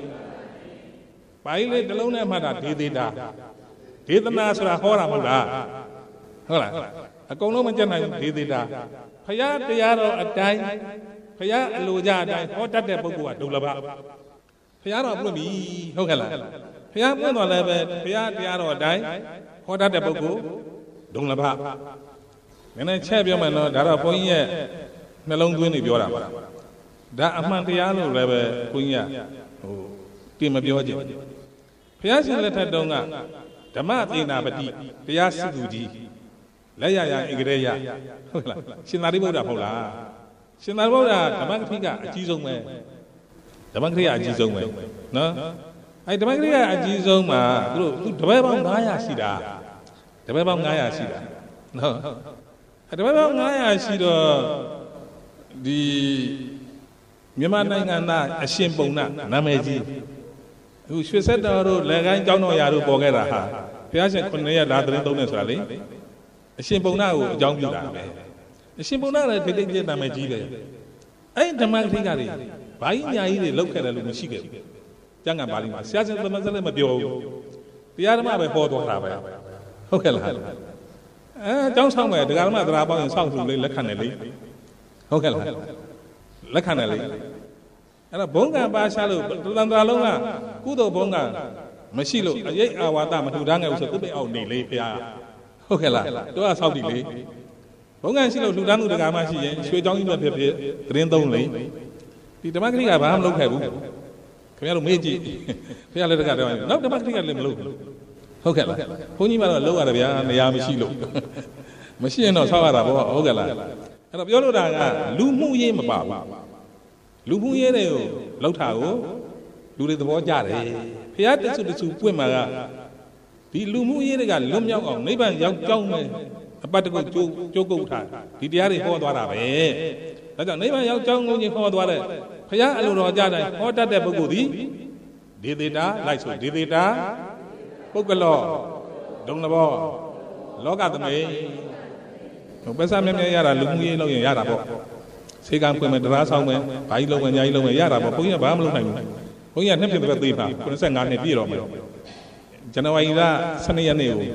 ပိုင်းလေးတစ်လုံးနဲ့မှတ်တာဒေသေတာဒေသနာဆိုတာဟောတာမဟုတ်လားဟုတ်လားအကုန်လုံးမကြက်နိုင်ဒေသေတာဘုရားတရားတော်အတိုင်းဘုရားအလိုကြအတိုင်းဟောတတ်တဲ့ပုဂ္ဂိုလ်ကဒုံလဘဘုရားတော်ပွင့်ပြီဟုတ်ကဲ့လားဘုရားပွင့်တော်လည်းပဲဘုရားတရားတော်အတိုင်းဟောတတ်တဲ့ပုဂ္ဂိုလ်ဒုံလဘနည်းနည်းချက်ပြောမယ်နော်ဒါတော့ဘုန်းကြီးရဲ့နှလုံးသွင်းနေပြောတာပါဒါအမှန်တရားလို့လည်းပဲဘုန်းကြီးကတင်မပြောချင်ဘုရားရှင်လက်ထက်တုန်းကဓမ္မသေနာပတိတရားစစ်သူကြီးလက်ရဧကရေယဟုတ်လားရှင်သာရိပုတ္တရာမဟုတ်လားရှင်သာရိပုတ္တရာဓမ္မဂတိကအကြီးဆုံးပဲဓမ္မဂတိကအကြီးဆုံးပဲနော်အဲ့ဓမ္မဂတိကအကြီးဆုံးမှာသူတပည့်ပေါင်း900ရှိတာနော်ဓမ္မပေါင်း900ရှိတော့ဒီမြန်မာနိုင်ငံသားအရှင်ပုံနာနာမည်ကြီးအခုရွှေဆက်တော်တို့လက်ကိုင်းကျောင်းတော်ရာတို့ပေါ်ခဲ့တာဟာဘုရားရှင်9ရက်လာသတင်းသုံးနေဆိုတာလေအရှင်ပုံနာကိုအကြောင်းပြုတာပဲအရှင်ပုံနာလည်းဒိဋ္ဌိပြည့်နာမည်ကြီးပဲအဲ့ဓမ္မဂတိကတွေဘာကြီးညာကြီးတွေလောက်ခဲ့တယ်လို့မရှိခဲ့ဘူးကျမ်းဂန်ပါဠိမှာဆရာရှင်သမစလည်းမပြောဘူးတရားဓမ္မပဲဟောတော်တာပဲဟုတ်ကဲ့လားကျောင်းဆောင်မယ်တရားမှတရားပေါင်းရင်ဆောက်စုလေးလက်ခံတယ်လေဟုတ်ကဲ့လားလက်ခံတယ်လေအဲ့တော့ဘုံကံပါရှာလို့တန်တရာလုံးကကုသိုလ်ဘုံကမရှိလို့အရေးအာဝါဒမထူထားငယ်ဘူးဆိုသူ့ပိတ်အောင်နေလေဖရားဟုတ်ကဲ့လားတို့ကဆောက်တည်လေဘုံကံရှိလို့လှူဒန်းမှုတရားမှရှိရင်ရွှေချောင်းကြီးပဲဖြစ်ဖြစ်သတင်းသုံးလေဒီဓမ္မဂရိကဘာမှမလုပ်ခဲ့ဘူးခင်ဗျားတို့မေးကြည့်ဖရားလည်းတကတော့နောက်ဓမ္မဂရိကလည်းမလုပ်ဘူးဟုတ်ကဲ့လားဘုန်းကြီးမှတော့လောက်ရတယ်ဗျာနေရာမရှိလို့မရှိရင်တော့ဆောက်ရတာပေါ့ဟုတ်ကဲ့လားအဲ့တော့ပြောလို့တာကလူမှုရေးမပါဘူးလူမှုရေးတွေကိုလောက်တာကိုလူတွေသဘောကျတယ်ဖရားတစုပွင့်မှာကဒီလူမှုရေးတွေကလွတ်မြောက်အောင်နိဗ္ဗာန်ရောက်ကြောင်းမယ်အပတ်တကုတ်ကြိုးကုတ်ထားဒီတရားတွေဟောသွားတာပဲဒါကြောင့်နိဗ္ဗာန်ရောက်ကြောင်းကိုကြီးဟောသွားတဲ့ဖရားအလိုတော်ကြတိုင်းဟောတတ်တဲ့ပုဂ္ဂိုလ်ဒီဒေသေတာလိုက်ဆိုဒေသေတာပုဂ္ဂလောဒုံလဘောလောကသမေပစ္စာမြဲမြဲရတာလူမှုရေးလုပ်ရင်ရတာပေါ့စေကံပွင့်မယ်တရားဆောင်မယ်ဘာကြီးလုံးမယ်ညာကြီးလုံးမယ်ရတာပေါ့ဘုန်းကြီးကဘာမှမလုပ်နိုင်ဘူးဘုန်းကြီးကနှစ်ပြည့်တဲ့သေးပါ95နှစ်ပြည့်တော့မယ်ဇန်နဝါရီလ12ရက်နေ့ကို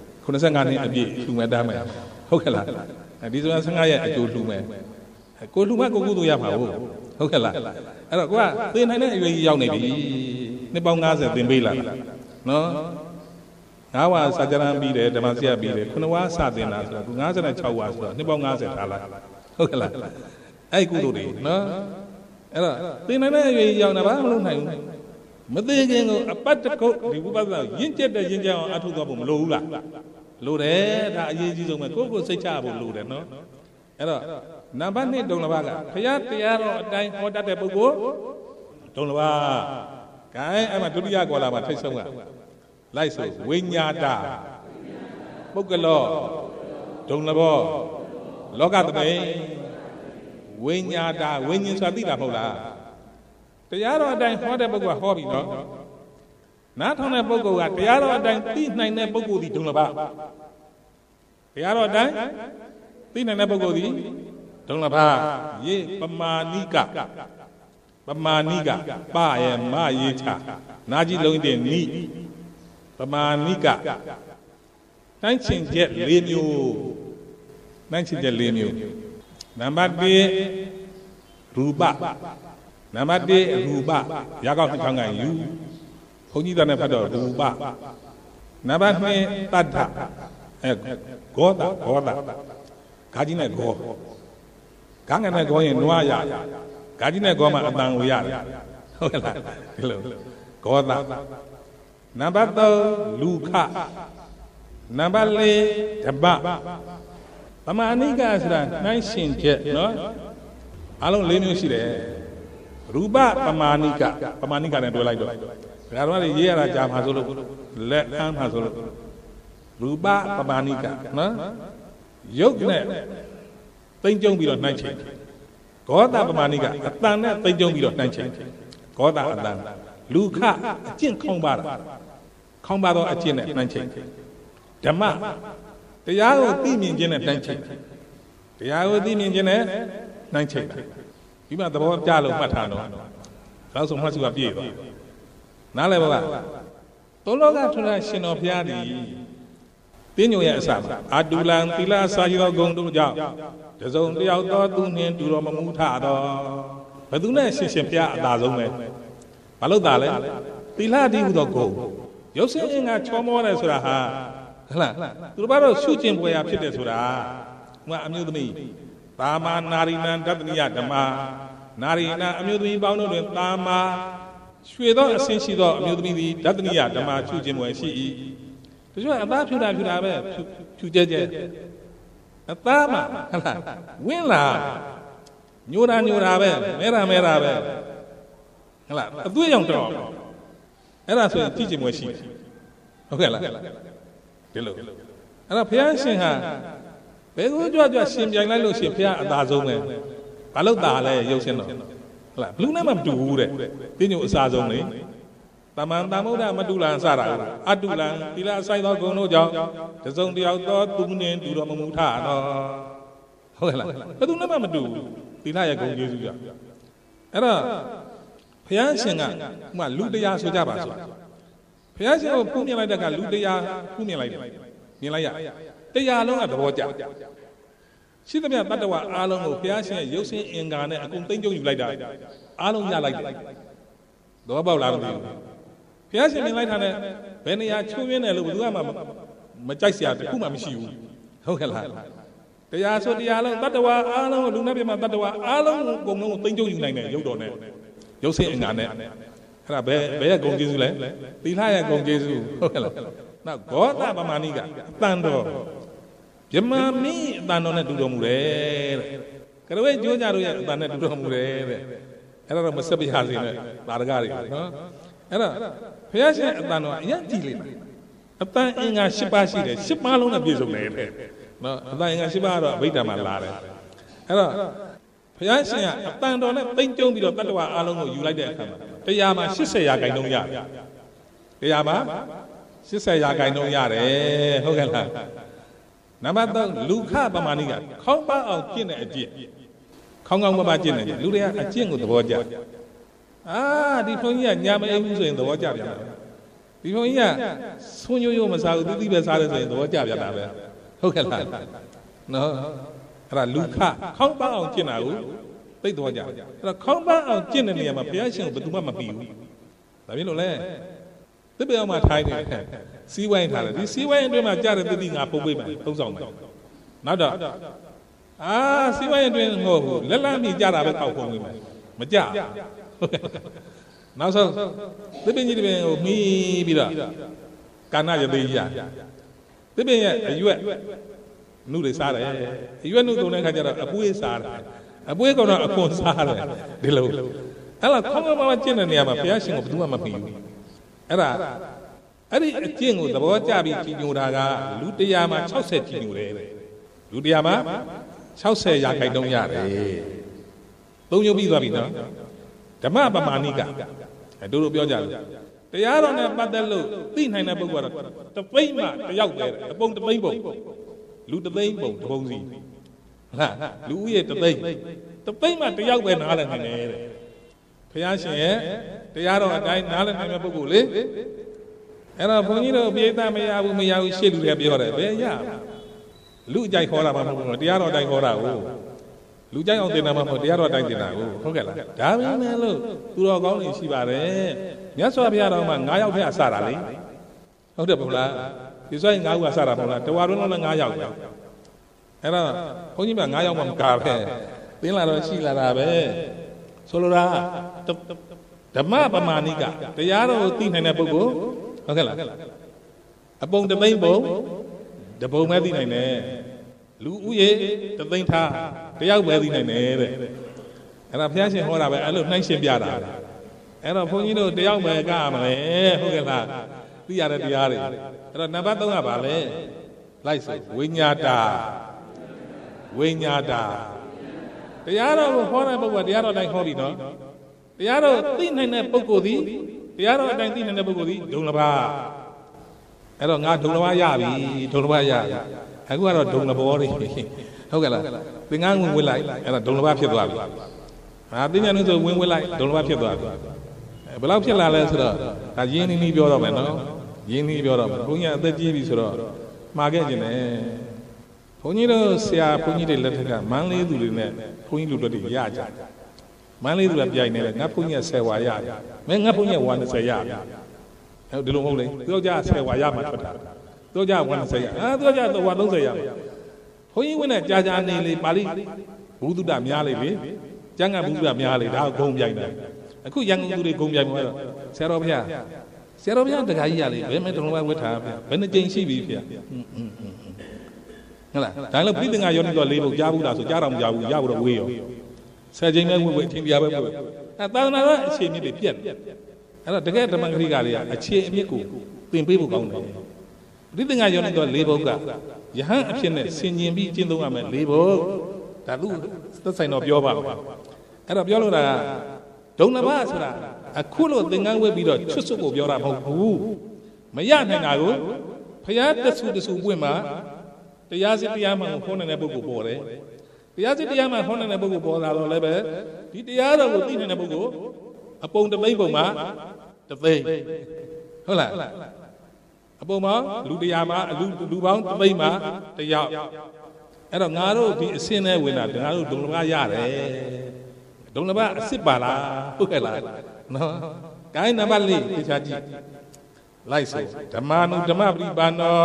95နှစ်အပြည့်လှူမဲ့တားမယ်ဟုတ်ကဲ့လားဒီဆိုရင်15ရက်အကျိုးလှူမယ်ကိုလှူမှကိုကုသိုလ်ရမှာဟုတ်ကဲ့လားအဲ့တော့ကိုကသင်နိုင်တဲ့အရွယ်ကြီးရောက်နေပြီနှစ်ပေါင်း90သင်ပေးလာနော်9ဝါစာကြရန်ပြီးတယ်ဓမ္မစရပြီးတယ်9ဝါစတင်တာဆိုတော့56ဝါဆိုတော့နှစ်ပေါင်း90ထားလိုက်ဟုတ်ကဲ့လားအဲ့ကုသိုလ်တွေနော်အဲ့တော့သင်နိုင်တဲ့အရွယ်ကြီးရောက်တာဘာမှမလုပ်နိုင်ဘူးမသေးခင်ကိုအပတ်တကုတ်ဒီဝိပဿနာရင့်ကျက်တဲ့ရင့်ကျက်အောင်အထုသွားဖို့မလိုဘူးလားလိုတယ်ဒါအရေးကြီးဆုံးပဲကိုယ့်ကိုစိတ်ချဖို့လိုတယ်နော်အဲ့တော့နံပါတ်1ဒုံလဘကဘုရားတရားတော်အတိုင်းဟောတတ်တဲ့ပုဂ္ဂိုလ်ဒုံလဘကဲအဲ့မှာဒုတိယကောလာမှာထိတ်ဆုံးကလိုက်ဆိုဝိညာတာပုဂ္ဂလောဒုံလဘောလောကသမိန်ဝိညာတာဝိညာဉ်ဆိုတာသိတာမဟုတ်လားတရားတော်အတိုင်းဟောတဲ့ပုဂ္ဂိုလ်ကဟောပြီနော်နားထောင်တဲ့ပုဂ္ဂိုလ်ကတရားတော်အတိုင်းသိနိုင်တဲ့ပုဂ္ဂိုလ်ဒီဒုံလဘတရားတော်အတိုင်းသိနိုင်တဲ့ပုဂ္ဂိုလ်ဒီဒုံလဘယေပမာဏိကပယေမယေချာနာကြီးလုံးတဲ့နိပမာဏိကတိုင်းချင်ချက်၄မျိုးတိုင်းချင်ချက်၄မျိုးနံပါတ်1ရူပနံပါတ်1ရူပရာကောက်နှောင်းကန်ယူဘုန်းကြီးသားနဲ့ဖတ်တော့ရူပနံပါတ်2တတ္ထဂောတာဂါကြီးနဲ့ဂောဂါငနဲ့ဂောရင်နွားရဂါကြီးနဲ့ဂောမှာအတန်ကိုရတယ်ဟုတ်ကဲ့လားဒီလိုဂောတာနံပါတ်3လူခနံပါတ်4ဓမ္မပမာဏိကဆိုတာနှိုင်းရှင်ချက်နော်အလုံး၄မျိုးရှိတယ်ရူပပမာဏိကနဲ့တွဲလိုက်တော့ဒါတော့လေရေးရတာကြာမှာဆိုလို့လက်အမ်းမှာဆိုလို့ရူပပမာဏိကနော်ရုပ်နဲ့သိမ့်ကျုံပြီးတော့နှိုင်းချိန်ဂောတာပမာဏိကအတန်နဲ့သိမ့်ကျုံပြီးတော့နှိုင်းချိန်ဂောတာအတန်လူခအကျင့်ခေါင်းပါတော့အကျင့်နဲ့နှိုင်းချိန်ဓမ္မတရားကိုသိမြင်ခြင်းနဲ့နှိုင်းချိန်တရားကိုသိမြင်ခြင်းနဲ့နှိုင်းချိန်ဒီမှာသဘောကျလို့မှတ်ထားတော့ဒါဆိုမှတ်စုကပြည့်သွားနားလည်ပါလားသုံးလောကထွန်းရှင်တော်ဘုရားသည်တင်းညိုရဲ့အစမှာအာတူလံသီလစာရှိသောဂုဏ်တို့ကြောင့်တစုံတယောက်သောသူနှင့်တူတော်မမူထသောဘယ်သူနဲ့ရှင်ဘုရားအသာဆုံးပဲမလို့တာလဲသီလတည်းဟူသောဂုဏ်ရုပ်ဆင်းအင်္ဂါချောမောတယ်ဆိုတာဟာဟုတ်လားသူတို့ဘာလို့ရှုကျင်ပွဲရဖြစ်တယ်ဆိုတာဥမာအမျိုးသမီးသာမာနာရီနံတတ္တနိယဓမ္မနာရီနံအမျိုးသမီးပေါင်းတို့တွင်သာမာရွှေသောအဆင်းရှိသောအမျိုးသမီးသည်တတ္တနိယဓမ္မရှုကျင်ပွဲရှိ၏တချို့အသားဖြူတာပဲဖြူကျဲအသားမှာဟုတ်လားဝင်းလာညိုတာပဲမဲတာပဲဟုတ်လားအသွေးရောင်တော့အဲ့ဒါဆိုရင်ကြည့်ကျင်ပွဲရှိဟုတ်ကဲ့လားဒီလိုအဲ့တော့ဘုရားရှင်ဟာဘယ်ကိုကြွရှင်ပြိုင်လိုက်လို့ရှင်ဘုရားအသာဆုံးပဲဘာလို့တာလဲရုပ်ရှင်တော့ဟုတ်လားဘလူးနဲ့မှမတူဘူးတဲ့ပြညိုအစာဆုံးလေတမန်တမုဒ္ဒမတုလံစတာအတုလံသီလအဆိုင်သောဂုဏ်တို့ကြောင့်တစုံတယောက်သောသူနှင့်တူတော်မမူထတော့ဟုတ်ကဲ့လားဘယ်သူနဲ့မှမတူဘူးသီလရဲ့ဂုဏ်ကျေးဇူးကြောင့်အဲ့တော့ဘုရားရှင်ကဥမာလူတရားဆိုကြပါစို့ဘုရားရှင်ကိုဖူးမြင်လိုက်တဲ့ကလူတရားဖူးမြင်လိုက်တယ်မြင်လိုက်ရတရားလုံးကသဘောကျရှိသမျှတတ္တဝါအားလုံးကိုဘုရားရှင်ရဲ့ရုပ်ဆင်းအင်္ဂါနဲ့အကုန်သိမ့်ကျုံယူလိုက်တာအားလုံးရလိုက်တယ်သဘောပေါက်လားမသိဘူးဘုရားရှင်မြင်လိုက်တာနဲ့ဘယ်နေရာချုံရင်းတယ်လို့ဘယ်သူမှမကြိုက်စရာတခုမှမရှိဘူးဟုတ်ကဲ့လားတရားဆိုတရားလုံးတတ္တဝါအားလုံးလူနဲ့ပြမှာတတ္တဝါအားလုံးကိုအကုန်လုံးကိုသိမ့်ကျုံယူနိုင်တယ်ရုပ်တော်နဲ့ရုပ်ဆင်းအင်္ဂါနဲ့အဲ့ဒါဘယ်ရဲ့ဂုဏ်ကျေးဇူးလဲသီလရဲ့ဂုဏ်ကျေးဇူးဟုတ်ကဲ့လားနောက်ဂေါသပမာဏိကအတန်တော်ဗြဟ္မာမင်းအတန်တော်နဲ့တူတော်မူတယ်တဲ့ကရဝေကျိုးကြတို့ရဲ့အတန်နဲ့တူတော်မူတယ်တဲ့အဲ့ဒါတော့မဆက်ပြရစေနဲ့သာရကတွေနော်အဲ့ဒါဘုရားရှင်အတန်တော်အရင်ကြည်လိမ့်မယ်အတန်အင်္ဂါ၈ပါးရှိတယ်၈ပါးလုံးနဲ့ပြည့်စုံတယ်တဲ့နော်အတန်အင်္ဂါ၈ပါးကတော့အဘိဓမ္မာလာတယ်အဲ့တော့ဘုရားရှင်ကအတန်တော်နဲ့သိမ့်ကျုံပြီးတော့တတ္တဝါအားလုံးကိုယူလိုက်တဲ့အခါမှာတရားမှာ80ရာခိုင်နှုန်းရတယ်တရားမှာ80ရာခိုင်နှုန်းရတယ်ဟုတ်ကဲ့လားနံပါတ်3လူခပမာဏိကခေါင်းပန်းအောင်ကျင့်တဲ့အကျင့်ခေါင်းကောင်းပပကျင့်တယ်လူတွေကအကျင့်ကိုသဘောကျဒီဘုန်းကြီးကညာမအိမ်ဘူးဆိုရင်သဘောကျပြန်တယ်ဒီဘုန်းကြီးကဆွညိုးရိုးမစားဘူးတိတိပဲစားတယ်ဆိုရင်သဘောကျပြန်တာပဲဟုတ်ကဲ့လားနော်အဲ့ဒါလူခခေါင်းပန်းအောင်ကျင့်တာကိုသိသဘောကျအဲ့တော့ခေါင်းပန်းအောင်ကျင့်တဲ့နေရာမှာဘုရားရှင်ကဘယ်သူမှမပြီးဘူးဒါဖြစ်လို့လဲသစ်ပြောင်းမှာထိုင်းနေစီးဝိုင်းထားတယ်ဒီစီးဝိုင်းအတွင်းမှာကြားတဲ့တတိငါပုံပေးမယ်သုံးဆောင်မယ်နောက်တော့စီးဝိုင်းအတွင်းဟိုလက်လန်းမိကြတာပဲကောက်ပုံပေးမယ်မကြနောက်ဆုံးသစ်ပင်ကြီးတွေဟိုမီးပြီးတော့ကာဏရသေးကြီးရသစ်ပင်ရဲ့အရွက်နှုတ်တွေစားတယ်အရွက်နှုတ်တုံတဲ့ခါကျတော့အပွေးစားတယ်အပွေးကောင်တော့အခွန်စားတယ်ဒီလိုအဲ့တော့ခေါင်းကောင်းမှကျင့်တဲ့နေရာမှာဘုရားရှင်ကဘယ်သူမှမပြီးဘူးအဲ့ဒါအဲ့ဒီအကျင့်ကိုသဘောကျပြီးကြီးညိုတာကလူ100မှာ60ကြီးညိုတယ်လူ100မှာ60ရာခိုင်နှုန်းရတယ်သုံးရုပ်ပြီးသွားပြီနော်ဓမ္မပမာဏိကတို့ပြောကြတယ်တရားတော်နဲ့ပတ်သက်လို့သိနိုင်တဲ့ပုဂ္ဂိုလ်ကတော့တပိမ့်မှတယောက်ပဲအပုံတပိမ့်ပုံလူတသိမ့်ပုံတပုံစီဟုတ်လူဦးရေတသိမ့်မှတယောက်ပဲနားလည်နိုင်တယ်တဲ့ဘုရားရှင်ရဲ့တရားတော်အတိုင်းနားလည်နိုင်တဲ့ပုဂ္ဂိုလ်လေအဲ့တော့ဘုန်းကြီးတို့ပြေးသားမရဘူးရှေ့လူတွေပြောတယ်ဘယ်ရလူအကြိုက်ခေါ်တာမှမဟုတ်ဘူးတရားတော်အတိုင်းခေါ်တာကိုလူကြိုက်အောင်သင်တာမှမဟုတ်တရားတော်အတိုင်းသင်တာကိုဟုတ်ကဲ့လားဒါပဲနဲ့လို့သူတော်ကောင်းတွေရှိပါတယ်မြတ်စွာဘုရားတော်မှာ9ယောက်ထဲအစတာလေဟုတ်တယ်မဟုတ်လားဒီဆိုရင်9ခုအစတာမဟုတ်လားတဝါတွင်းလုံးလည်း9ယောက်ပဲအဲ့တော့ဘုန်းကြီးက9ယောက်မှမကာပဲသင်လာတော့ရှိလာတာပဲဆိုလိုတာဓမ္မပမာဏိကတရားတော်ကိုသိနိုင်တဲ့ပုဂ္ဂိုလ်ဟုတ်ကဲ့လားအပုံတသိမ့်ပုံတပုံပဲသိနိုင်တယ်လူဦးရေတသိမ့်ထားတယောက်ပဲသိနိုင်တယ်တဲ့အဲ့ဒါဘုရားရှင်ဟောတာပဲအဲ့လိုနှိုင်းရှင်းပြတာအဲ့တော့ဘုန်းကြီးတို့တယောက်ပဲကရမလဲဟုတ်ကဲ့လားသိရတဲ့တရားတွေအဲ့တော့နံပါတ်3ကဘာလဲလိုက်ဆိုဝိညာတာတရားတော်ကိုဟောတဲ့ပုဂ္ဂိုလ်တရားတော်တိုင်းဟောပြီနော်တရားတော်သိနိုင်တဲ့ပုဂ္ဂိုလ်သည်တရားတော်အတိုင်းသိနိုင်တဲ့ပုဂ္ဂိုလ်သည်ဒုံလဘအဲ့တော့ငါဒုံလဘရပြီဒုံလဘရအခုကတော့ဒုံလဘောတွေဟုတ်ကဲ့လားသင်္ကန်းဝင်လိုက်အဲ့ဒါဒုံလဘဖြစ်သွားပြီသိဉာဏ်လို့ဆိုဝင်လိုက်ဒုံလဘဖြစ်သွားပြီဘယ်လောက်ဖြစ်လာလဲဆိုတော့ဒါရင်းနှီးပြောတော့မယ်နော်ရင်းနှီးပြောတော့မယ်ဘုန်းကြီးအသက်ကြီးပြီဆိုတော့မှာခဲ့ခြင်းနဲ့ဘုန်းကြီးတို့ဆရာဘုန်းကြီးတွေလက်ထက်ကမန်းလေးသူတွေနဲ့ဘုန်းကြီးလူတွေရကြမန်းလေးသူကပြိုင်နေတယ်ငါဘုန်းကြီး10ဝါရတယ်မင်းငါဘုန်းကြီးဝါ20ရတယ်ဟုတ်ဒီလိုမဟုတ်လေသူတို့ကြ10ဝါရမှထွက်တာသူတို့ကြဝါ20ရသူတို့ကြဝါ30ရဘုန်းကြီးဝင်တဲ့ကြာနေလေပါဠိဘုဒ္ဓတာများလေကျမ်းဂန်ဘုဒ္ဓတာများလေဒါဂုံပြိုင်တယ်အခုရန်ကုန်သူတွေဂုံပြိုင်မှာတော့ဆရာတော်ဘုရားတခါကြီးရလေဘယ်မဲ့တုံးဝဲဝတ်ထားဘယ်နှကြိမ်ရှိပြီဖေဟုတ်လားဒါလည်းပြိတ္တငါယောနိတော့၄ဘုတ်ကြားဘူးလားဆိုကြားတော့မကြားဘူးရဖို့တော့ဝေးရော10ချိန်ပဲဝေးအထင်ပြပဲပို့သာသနာ့အခြေအမြစ်တွေပြက်အဲ့တော့တကယ်ဓမ္မဂရိကတွေကအခြေအမြစ်ကိုသင်ပေးဖို့ကောင်းတယ်ပြိတ္တငါယောနိတော့၄ဘုတ်ကယဟန်အဖြစ်နဲ့ဆင်ញင်ပြီးကျင့်သုံးရမယ်၄ဘုတ်ဒါသူသက်ဆိုင်တော့ပြောပါဦးအဲ့တော့ပြောလို့တာဒုံလဘဆိုတာအခုလို့သင်္ကန်းဝတ်ပြီးတော့ချွတ်စွတ်ကိုပြောတာမဟုတ်ဘူးမရနိုင်တာကိုဖျားတဆူပွင့်မှာတရားစစ်တရားမှန်ကိုဟောနေတဲ့ပုဂ္ဂိုလ်ပေါ်တယ်တရားစစ်တရားမှန်ဟောနေတဲ့ပုဂ္ဂိုလ်ပေါ်လာတော့လည်းပဲဒီတရားတော်ကိုသိနေတဲ့ပုဂ္ဂိုလ်အပုံတသိမ့်ပုံမှာတသိမ့်ဟုတ်လား bộ máu lũ địa mà lũ bóng tây mà tây dạoအဲ့တော့ငါတို့ဒီအစင်းနဲ့ဝင်တာငါတို့ဒုံလဘရတယ်ဒုံလဘအစ်စ်ပါလားဟုတ်ကဲ့လားနော်ကိုင်းနံပါတ်၄သိချာကြည့်လိုက်စို့ဓမ္မာနုဓမ္မပရိပါဏော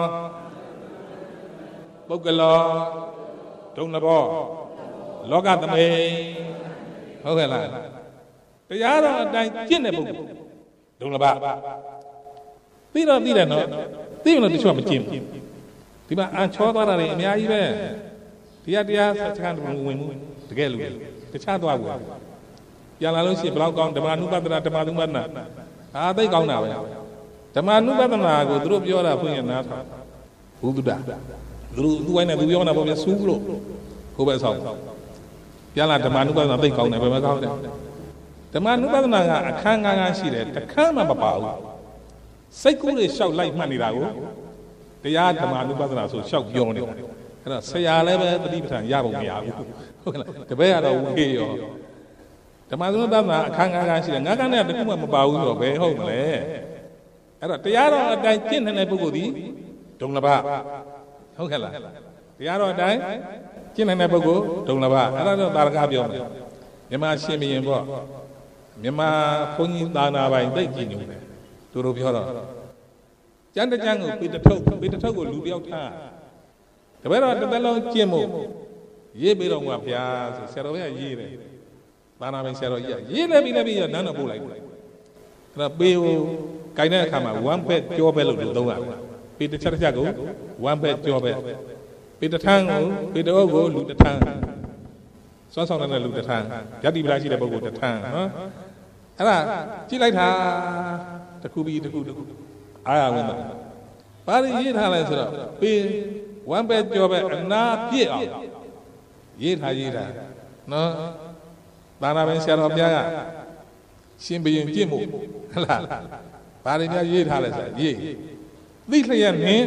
ပုဂ္ဂလောဒုံလဘောလောကသမိန်ဟုတ်ကဲ့လားတရားတော်အတိုင်းကျင့်တဲ့ပုဂ္ဂိုလ်ဒုံလဘသိတော့သိတယ်နော်သိရင်တော့တချို့မကျင့်ဘူးဒီမှာအန်ချောသွားတာတွေအများကြီးပဲတရားစကားဝင်မှုတကယ်လို့တခြားသွားဘူးပြန်လာလို့ရှိရင်ဘယ်လောက်ကောင်းဓမ္မနုပဒနာဓမ္မနုပဒနာသိကောင်းတာပဲဓမ္မနုပဒနာကိုသူတို့ပြောတာဖွင့်ရနားထောင်ဘုဒ္ဓသူဝိုင်းနေသူပြောနေတာပေါ့ဗျာစူးလို့ဟိုဘက်ဆောင်ပြန်လာဓမ္မနုပဒနာသိကောင်းတယ်ဘယ်မှာကောင်းတယ်ဓမ္မနုပဒနာကအခန်းငါးရှိတယ်တစ်ခန်းမှမပါဘူးစိတ်ကူးတွေလျှောက်လိုက်မှတ်နေတာကိုတရားဓမ္မနုပဒနာဆိုလျှောက်ပြောနေတာအဲ့တော့ဆရာလည်းပဲတတိပဌာန်ရဖို့မရဘူးဟုတ်ကဲ့လားတပည့်ကတော့ဝေးရောဓမ္မနုပဒနာအခန်းငါးရှိတယ်ငါးခန်းနဲ့တခုမှမပါဘူးဆိုတော့ဘယ်ဟုတ်မလဲအဲ့တော့တရားတော်အတိုင်းကျင့်နေတဲ့ပုဂ္ဂိုလ်ဒီဒုံလဘဟုတ်ကဲ့လားတရားတော်အတိုင်းကျင့်နေတဲ့ပုဂ္ဂိုလ်ဒုံလဘအဲ့ဒါတော့တာရကပြောမယ်မြန်မာရှင်ဘုရင်ပေါ့မြန်မာဘုန်းကြီးသာနာပိုင်သိကြည်ညိုတယ်သူတို့ပြောတော့ကျန်တဲ့ကျန်ကိုပေတထုပ်ကိုလူတယောက်ထားတပည့်တော်တစ်သက်လုံးကျင့်ဖို့ရေးပြီးတော့ငါဗျာဆိုဆရာတော်ကရေးတယ်သာနာပိုင်ဆရာတော်ကြီးရေးလည်းပြီးနန်းတော်ပို့လိုက်အဲ့တော့ပေကိုခြင်တဲ့အခါမှာ one bed ကြောပဲလို့သုံးရတယ်ပေတစ်ချက်ကို one bed ကြောပဲပေတစ်ထန်းကိုပေတအုပ်ကိုလူတစ်ထန်းစွမ်းဆောင်တဲ့လူတစ်ထန်းယတိပလာရှိတဲ့ပုဂ္ဂိုလ်တစ်ထန်းနော်အဲ့ဒါကြည့်လိုက်တာတစ်ခုပြီးတစ်ခုအားရဝင်ပါဘာလို့ရေးထားလဲဆိုတော့ပေဝမ်းပဲကြောပဲအနာပြည့်အောင်ရေးထားနော်သာနာပင်ဆရာတော်ဘုရားကရှင်ဘုရင်ပြည့်မို့ဟလားဘာတွေများရေးထားလဲဆိုရေးသိလျက်နဲ့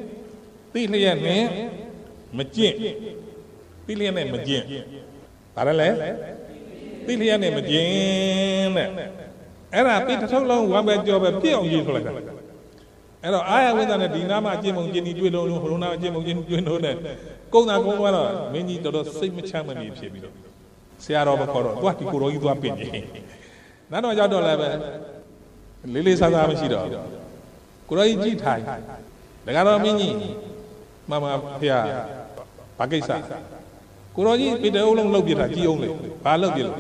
မကျင့်သိလျက်နဲ့မကျင့်ဘာလဲသိလျက်နဲ့မကျင့်တဲ့အဲ့ဒါပိတထုပ်လုံးဝမ်းပဲကြောပဲပြည့်အောင်ရေးထုတ်လိုက်တာအဲ့တော့အာရဝိသနဲ့ဒီနာမှာအကျင့်မုံကျင့်ဒီတွေ့လို့ဟိုနာအကျင့်မုံကျင့်တွေ့လို့နဲ့ကုန်းတာကုန်းသွားတော့မင်းကြီးတော်တော်စိတ်မချမ်းမနေဖြစ်ပြီးတော့ဆရာတော်မခေါ်တော့သူကဒီကိုတော်ကြီးသွားပြင်ကြီးနတ်တော်ရောက်တော့လည်းပဲလေးစားစားမရှိတော့ကိုတော်ကြီးကြည့်ထိုင်ဒကာတော်မင်းကြီးမမဖေဟာဘာကိစ္စကိုတော်ကြီးပိတအုပ်လုံးလှုပ်ပြတာကြည်အောင်လေဘာလှုပ်ပြလို့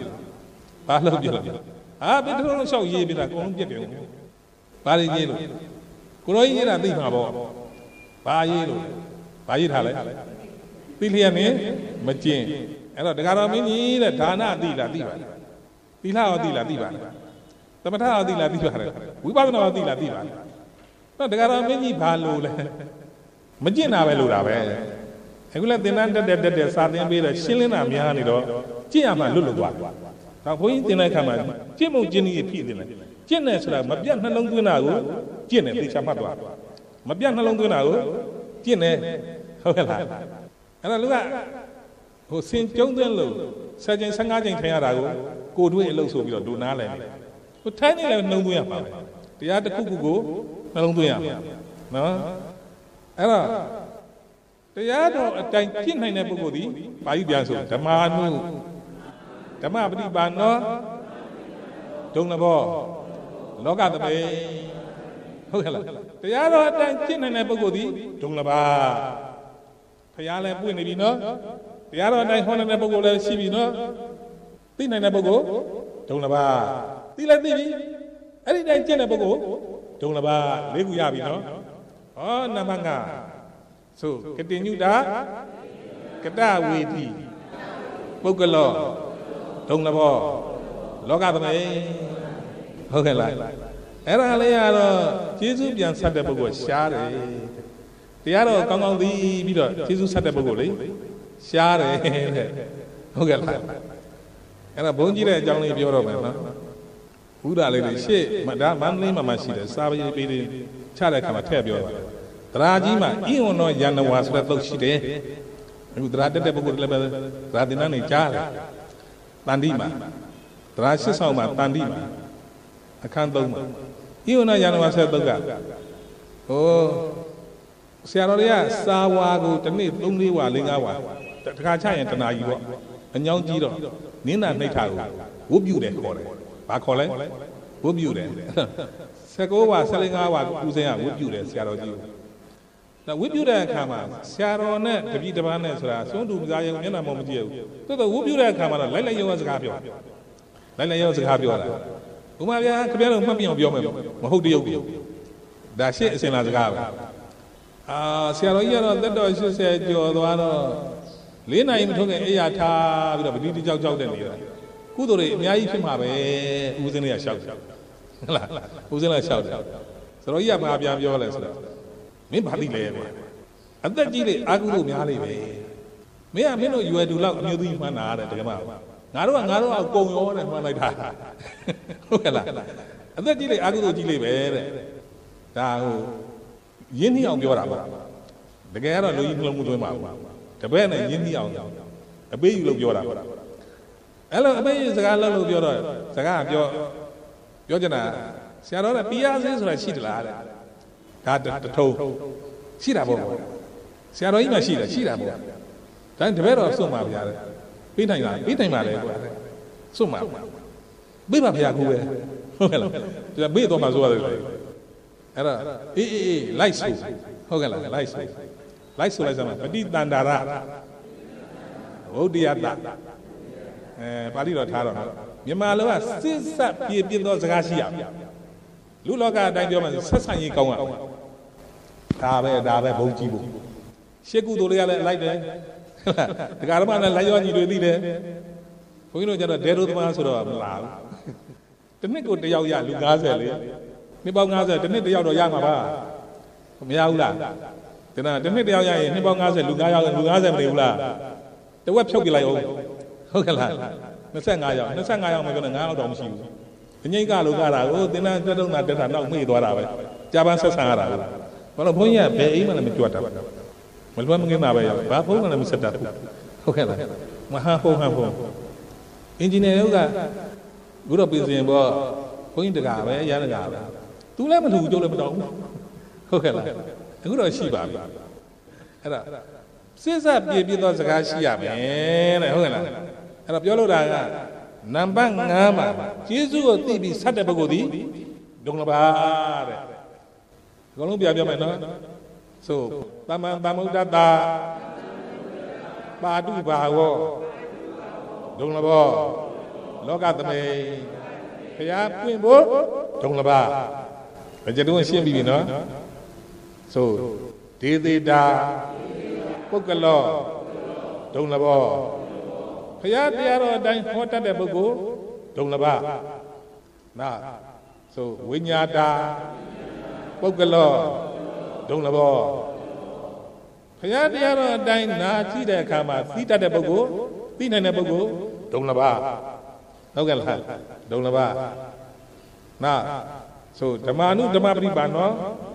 ပိတထုပ်လုံးလျှောက်ရေးပြတာအကုန်လုံးပြက်တယ်ဘာတွေရေးလို့ကိုရောကြီးရေးတာသိမှာပေါ့ဘာရေးလို့ဘာရေးထားလဲသိလျက်နဲ့မကျင့်အဲ့တော့ဒကာတော်မင်းကြီးတဲ့ဒါနသိလားသိပါလားသီလရောသိလားသိပါလားသမထရောသိလားသိပါလားဝိပဿနာရောသိလားသိပါလားတော့ဒကာတော်မင်းကြီးဘာလို့လဲမကျင့်တာပဲလို့တာပဲအခုလည်းသင်္นานတက်စာသင်ပေးတယ်ရှင်းလင်းတာများနေတော့ကျင့်ရမှလွတ်သွားဒါဘုန်းကြီးသင်တဲ့အခါမှာကျင့်မှုကျင့်နည်းဖြစ်နေတယ်ကျင့်တယ်ဆိုတာမပြတ်နှလုံးသွင်းတာကိုကျင့်တယ်သိချမှတ်သွားမပြတ်နှလုံးသွင်းတာကိုကျင့်တယ်ဟုတ်ကဲ့လားအဲ့တော့လူကဟိုစင်ကျုံးသွင်းလို့10ချိန်15ချိန်ထိုင်ရတာကိုတွေးအလုပ်ဆိုပြီးတော့ဒုနားလဲဟိုထိုင်နေလည်းနှလုံးသွင်းရပါပဲတရားတစ်ခုခုကိုနှလုံးသွင်းရမှာနော်အဲ့တော့တရားတော်အတိုင်းကျင့်နိုင်တဲ့ပုဂ္ဂိုလ်ဒီပါဠိပြန်ဆိုဓမ္မာနုဓမ္မပฏิပါဏောဒုံလဘောလောကသမိန်ဟုတ်ကဲ့လားတရားတော်အတိုင်းကျင့်နိုင်တဲ့ပုဂ္ဂိုလ်ဒီဒုံလဘာဖျားလည်းပွင့်နေပြီနော်တရားတော်အတိုင်းဟောနေတဲ့ပုဂ္ဂိုလ်လည်းရှိပြီနော်သိနိုင်တဲ့ပုဂ္ဂိုလ်ဒုံလဘာသိလည်းသိပြီအဲ့ဒီတိုင်းကျင့်တဲ့ပုဂ္ဂိုလ်ဒုံလဘာ၄ခုရပြီနော်ဟောနံပါတ်5ဆိုကတိညုတာကတဝေတိပုဂ္ဂလောဒုံလဘောလောကသမိန်ဟုတ်ကဲ့လားအဲ့ဒါလေးကတော့ကျေးဇူးပြန်ဆက်တဲ့ပုဂ္ဂိုလ်ရှားတယ်တရားတော်ကောင်းကောင်းသိပြီးတော့ကျေးဇူးဆက်တဲ့ပုဂ္ဂိုလ်လေရှားတယ်တဲ့ဟုတ်ကဲ့လားအဲ့ဒါဘုန်းကြီးတဲ့အကြောင်းလေးပြောတော့မယ်နော်ဘုရားလေးတွေရှေ့ဒါမန္တလေးမှာမှရှိတယ်စာပေပေးတယ်ချတဲ့အခါမှာထည့်ပြောတာတရားကြီးမှာဣဝံတော်ယန္နဝါဆိုတဲ့သုတ်ရှိတယ်အခုတရားတက်တဲ့ပုဂ္ဂိုလ်လည်းပဲတရားသင်္นานနေကြားတယ်တန်တိမှာတရားရှစ်ဆောင်မှာတန်တိမှာအခန်း3မှာဣဝံတော်ယန္နဝါဆိုတဲ့သုတ်ကဟဆရာတော်တွေကစာဝါကိုတစ်နေ့3-4ဝါ5ဝါတခါချရင်တနာကြီးပေါ့အညောင်းကြီးတော့နင်းနာနှိပ်ထားကိုဝုတ်ပြူတယ်ခေါ်တယ်ဘာခေါ်လဲဝုတ်ပြူတယ်19ဝါ15ဝါဦးစင်းကဝုတ်ပြူတယ်ဆရာတော်ကြီးဒါဝုတ်ပြူတဲ့အခါမှာဆရာတော်နဲ့တပည့်တစ်ပါးနဲ့ဆိုတာစွန့်တူမစားရင်မျက်နှာမကြည့်ဘူးတော်ဝုတ်ပြူတဲ့အခါမှာတော့လိုက်ရောစကားပြောစကားပြောတာဥမာဗျာခင်ဗျားတို့မှတ်ပြအောင်ပြောမယ်မဟုတ်တရုပ်ဘူးဒါရှစ်အစင်လာစကားပဲဆရာတော်ကြီးကတော့သက်တော်80ကျော်သွားတော့4နိုင်မထုတ်ခင်အိယာထားပြီးတော့ဗတိတိကြောက်တဲ့နေတာကုသိုလ်တွေအများကြီးဖြစ်မှာပဲဦးစင်းလေးကရှောက်တယ်ဟုတ်လားဦးစင်းလေးရှောက်တယ်ဆရာတော်ကြီးကဘာပြန်ပြောလဲဆိုတော့မင်းဘာသိလဲကွာအသက်ကြီးလေအာကုသိုလ်များလေပဲမင်းကမင်းတို့ရွယ်တူလောက်အမျိုးသမီးမှန်းတာတဲ့တကယ်မငါတို့ကကုံရောတဲ့မှန်းလိုက်တာဟုတ်ကဲ့လားအသက်ကြီးလေအာကုသိုလ်ကြီးလေပဲတဲ့ဒါဟိုရင်းနှီးအောင်ပြောတာပါတကယ်ကတော့လူကြီးနှလုံးသွင်းပါဘူးတပည့်နဲ့ရင်းနှီးအောင်အပေးယူလို့ပြောတာအဲ့လိုအပေးယူစကားလုပ်လို့ပြောတော့စကားပြောချင်တာဆရာတော်ကပီယာစင်းဆိုတာရှိသလားတဲ့ဒါတထုံးရှိတာပေါ့ဆရာတော်ကြီးမှရှိတာပေါ့ဒါတပည့်တော်စွန့်ပါဗျာတဲ့ပေးနိုင်ပါလေကွာစွန့်ပါပေးပါဗျာကူပဲဟုတ်ကဲ့လားဒါပေးတော့မှဆိုရတယ်လေအဲ့ဒါအေးလိုက်ဆိုဟုတ်ကဲ့လားလိုက်ဆိုလိုက်စမ်းပฏิတန္တာရဝုဒ္ဓယတပါဠိတော်ထားတော့မြန်မာလိုကစစ်ဆက်ပြင်းသောစကားရှိရလူလောကအတိုင်းပြောမှဆက်ဆံရေးကောင်းရဒါပဲဘုံကြည့်ဖို့ရှစ်ကုသိုလ်တွေကလည်းလိုက်တယ်ဒကာဓမ္မနဲ့လိုက်ရောညီတွေသိတယ်ဘုန်းကြီးတို့ကျတော့ဒေရုသမားဆိုတော့မလာဘူးတစ်နှစ်ကိုတယောက်ရလူ90လေနှစ်ပေါင်း90တစ်နှစ်တယောက်တော့ရမှာပါမရဘူးလားဒီနာတစ်နှစ်တယောက်ရရင်နှစ်ပေါင်း90လူ9ယောက်လူ90မနေဘူးလားတဝက်ဖြုတ်ပြလိုက်အောင်ဟုတ်ကဲ့လား25ယောက်မပြောနဲ့9ယောက်တော့မရှိဘူးအငိမ့်ကလို့ကတာကိုသင်္နတက်တော့တက်တာနောက်မှေ့သွားတာပဲကြာပန်းဆက်ဆံရတာဘာလို့ဘုန်းကြီးကဘယ်အိမ်မှလည်းမကြွတာမလွယ်မငင်းတာပဲဘာဖုန်းမှလည်းမဆက်တတ်ဘူးဟုတ်ကဲ့လားမဟာဖုန်းအင်ဂျင်နီယာကဘုရားပြည်စင်ပေါ့ဘုန်းကြီးတကာပဲရတကာပဲသူလည်းမထူကြုံလည်းမတော်ဘူးဟုတ်ကဲ့လားအခုတော့ရှိပါပြီအဲ့ဒါစစ်စပြည့်သောစကားရှိရမယ်တဲ့ဟုတ်ကဲ့လားအဲ့တော့ပြောလို့တာကနံပါတ်5မှာကျေးဇူးကိုသိပြီးဆက်တဲ့ပုဂ္ဂိုလ်သည်ဒုံလပါတဲ့အကုန်လုံးပြောမယ်နော်ဆိုသမ္မာသမ္ဗုဒ္ဓတာပါတုဘာဝဒုံလဘောလောကသမေဘုရားပွင့်ဖို့ဒုံလပါဘယ်ကျတော့ရှင်းပြီနော်ဆိုဒေသေတာပုဂ္ဂလောဒုံလဘောဘုရားတရားတော်အတိုင်းဟောတတ်တဲ့ပုဂ္ဂိုလ်ဒုံလဘနာဆိုဝိညာတာပုဂ္ဂလောဒုံလဘောဘုရားတရားတော်အတိုင်းနာကြည့်တဲ့အခါမှာသိတတ်တဲ့ပုဂ္ဂိုလ်သိနိုင်တဲ့ပုဂ္ဂိုလ်ဒုံလဘဟုတ်ကဲ့လားဒုံလဘနာဆိုဓမ္မာနုဓမ္မပရိပါဏော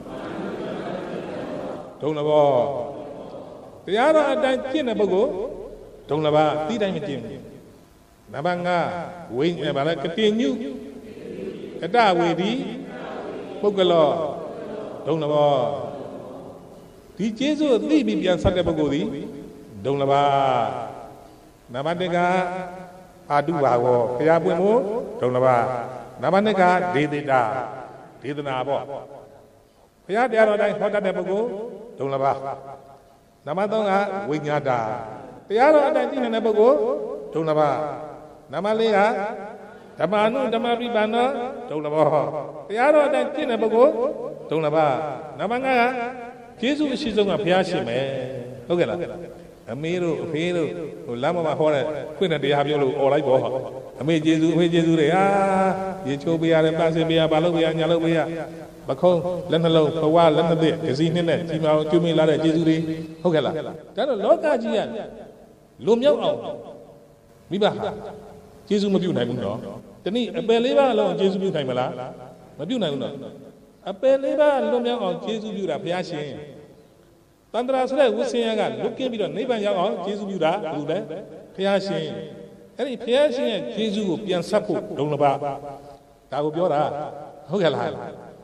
ဒုံလဘောတရားတော်အတိုင်းကျင့်တဲ့ပုဂ္ဂိုလ်ဒုံလဘသိတိုင်းမကျင့်ဘူးနံပါတ်5ဝိညာဘာလဲကတိညုကတဝေဒီပုဂ္ဂလောဒုံလဘောဒီကျေးဇူးကိုသိပြီးပြန်ဆက်တဲ့ပုဂ္ဂိုလ်သည်ဒုံလဘနံပါတ်1ကအာတုဘာဝဘုရားပွင့်ဖို့ဒုံလဘနံပါတ်2ကဒေသေတာဒေသနာပေါ့ဘုရားတရားတော်တိုင်းဟောတတ်တဲ့ပုဂ္ဂိုလ်ဒုံလဘနံပါတ်3ကဝိညာတာတရားတော်အတိုင်းသိနေတဲ့ပုဂ္ဂိုလ်ဒုံလဘနံပါတ်4ကဓမ္မာနုဓမ္မပိပန္နောဒုံလဘောတရားတော်အတိုင်းသိတဲ့ပုဂ္ဂိုလ်ဒုံလဘနံပါတ်5ကကျေးဇူးအရှိဆုံးကဘုရားရှင်ပဲဟုတ်ကဲ့လားအမေတို့အဖေတို့ဟိုလမ်းမမှာဟောတဲ့ခွင့်နဲ့တရားပြောလို့អော်လိုက်ပေါ့အမေကျေးဇူးတွေရေချိုးပေးရတယ်ပတ်စင်ပေးရဘာလို့ပေးရညာလို့ပေးရပခုံးလက်နှလုံးဘဝလက်မသိဒစီနှစ်နဲ့ကြီးမာကျွေးမိလာတဲ့ကျေးဇူးတွေဟုတ်ကဲ့လားဒါတော့လောကကြီးကလွန်မြောက်အောင်မိဘဟာကျေးဇူးမပြုနိုင်ဘူးနော်တနည်းအပယ်လေးပါးအလုံးကျေးဇူးပြုနိုင်မလားမပြုနိုင်ဘူးနော်အပယ်လေးပါးလွန်မြောက်အောင်ကျေးဇူးပြုတာဘုရားရှင်တန္တရာဆိုတဲ့ဝိဆင်းရဲကလွတ်ကင်းပြီးတော့နိဗ္ဗာန်ရောက်အောင်ကျေးဇူးပြုတာဘူးလေဘုရားရှင်အဲ့ဒီဘုရားရှင်ရဲ့ကျေးဇူးကိုပြန်ဆက်ဖို့ဒုံလဘဒါကိုပြောတာဟုတ်ကဲ့လား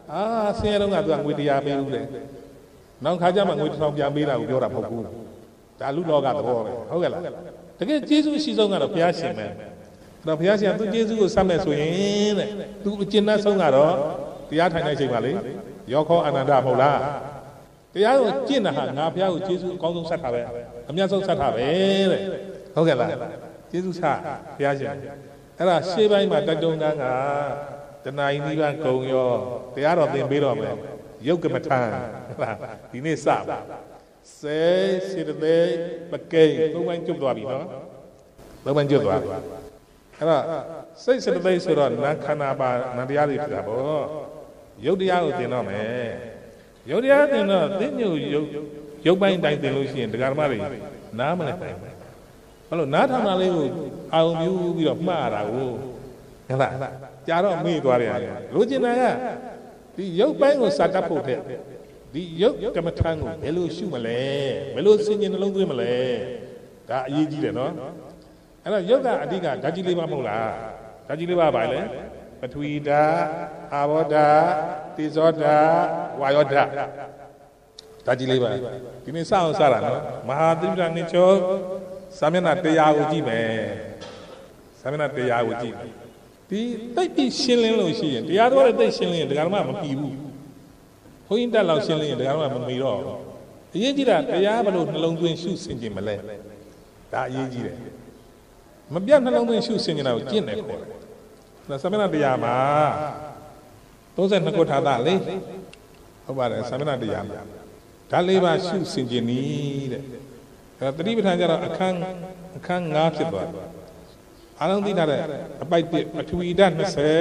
ဆင်းရဲတော့ကသူကငွေတရားပေးဦးတယ်နောက်ခါကျမှငွေ1000ပြန်ပေးတာကိုပြောတာမဟုတ်ဘူးဒါလူလောကသဘောပဲဟုတ်ကဲ့လားတကယ်ကျေးဇူးရှိဆုံးကတော့ဘုရားရှင်ပဲအဲ့တော့ဘုရားရှင်ကသူကျေးဇူးကိုဆက်မဲ့ဆိုရင်တဲ့သူအကျဉ်းနဲ့ဆုံးကတော့တရားထိုင်တဲ့အချိန်ပါလေရောခောအာနန္ဒမဟုတ်လားတရားကိုကျင့်တာဟာငါဘုရားကိုကျေးဇူးအကောင်းဆုံးဆက်တာပဲအမြတ်ဆုံးဆက်တာပဲတဲ့ဟုတ်ကဲ့လားကျေးဇူးဆက်ဘုရားရှင်အဲ့ဒါရှေးပိုင်းမှာတက်တုံးတန်းကတဏှာဤနိဗ္ဗာန်ဂုံရောတရားတော်သင်ပေးတော့မယ်ယုတ်ကမထံဟုတ်လားဒီနေ့စပါစေစေတသိက်ပကိသုံးပိုင်းကျွတ်သွားပြီနော်သုံးပိုင်းကျွတ်သွားပြီအဲ့တော့စိတ်စေတသိက်ဆိုတော့နာခန္ဓာပါနံတရားတွေဖြစ်တာပေါ့ယုတ်တရားကိုသင်တော့မယ်ယုတ်တရားသင်တော့သိညုတ်ယုတ်ပိုင်းတိုင်းသင်လို့ရှိရင်ဒကာဓမ္မတွေနားမလဲတိုင်းဘာလို့နားထောင်တာလေးကိုအာရုံပြုပြီးတော့မှားတာကိုဟုတ်လားကြာတော့မေ့သွားတယ်လိုချင်တာကဒီယုတ်ပိုင်းကိုစာတတ်ဖို့တဲ့ဒီယုတ်ကမ္မထံကိုဘယ်လိုရှုမလဲဘယ်လိုစဉ်းကျင်နှလုံးသွင်းမလဲဒါအရေးကြီးတယ်နော်အဲ့တော့ယုတ်ကအဓိကဓာတ်ကြီးလေးပါမဟုတ်လားဓာတ်ကြီးလေးပါပါလေပထဝီဓာတ်အာဘောဓာတ်သေဇောဓာတ်ဝါယောဓာတ်ဓာတ်ကြီးလေးပါဒီနေ့စအောင်စတာနော်မဟာသီရိပ္ပံနိချောစာမျက်နှာ100ကိုကြည့်မယ်စာမျက်နှာ100ကိုကြည့်ဒီတိတ်ပြီးရှင်းလင်းလို့ရှိရင်တရားတော်ရဲ့တိတ်ရှင်းလင်းရင်ဒကာမမပြီးဘူးဘုန်းကြီးတက်လောက်ရှင်းလင်းရင်ဒကာမမမီတော့အရေးကြီးတာတရားဘလို့နှလုံးသွင်းရှုဆင်ခြင်မလဲဒါအရေးကြီးတယ်မပြတ်နှလုံးသွင်းရှုဆင်ခြင်တာကိုကျင့်တယ်ခေါ်တယ်ဒါစာမျက်နှာ100မှာ32ခုထာတာလေဟုတ်ပါတယ်စာမျက်နှာ100မှာဓာတ်၄ပါးရှုဆင်ခြင်နီးတဲ့အဲတတိပဋ္ဌာန်ကျတော့အခန်း9ဖြစ်သွားတယ်အားလုံးသိထားတဲ့အပိုက်1ပထဝီဓာတ်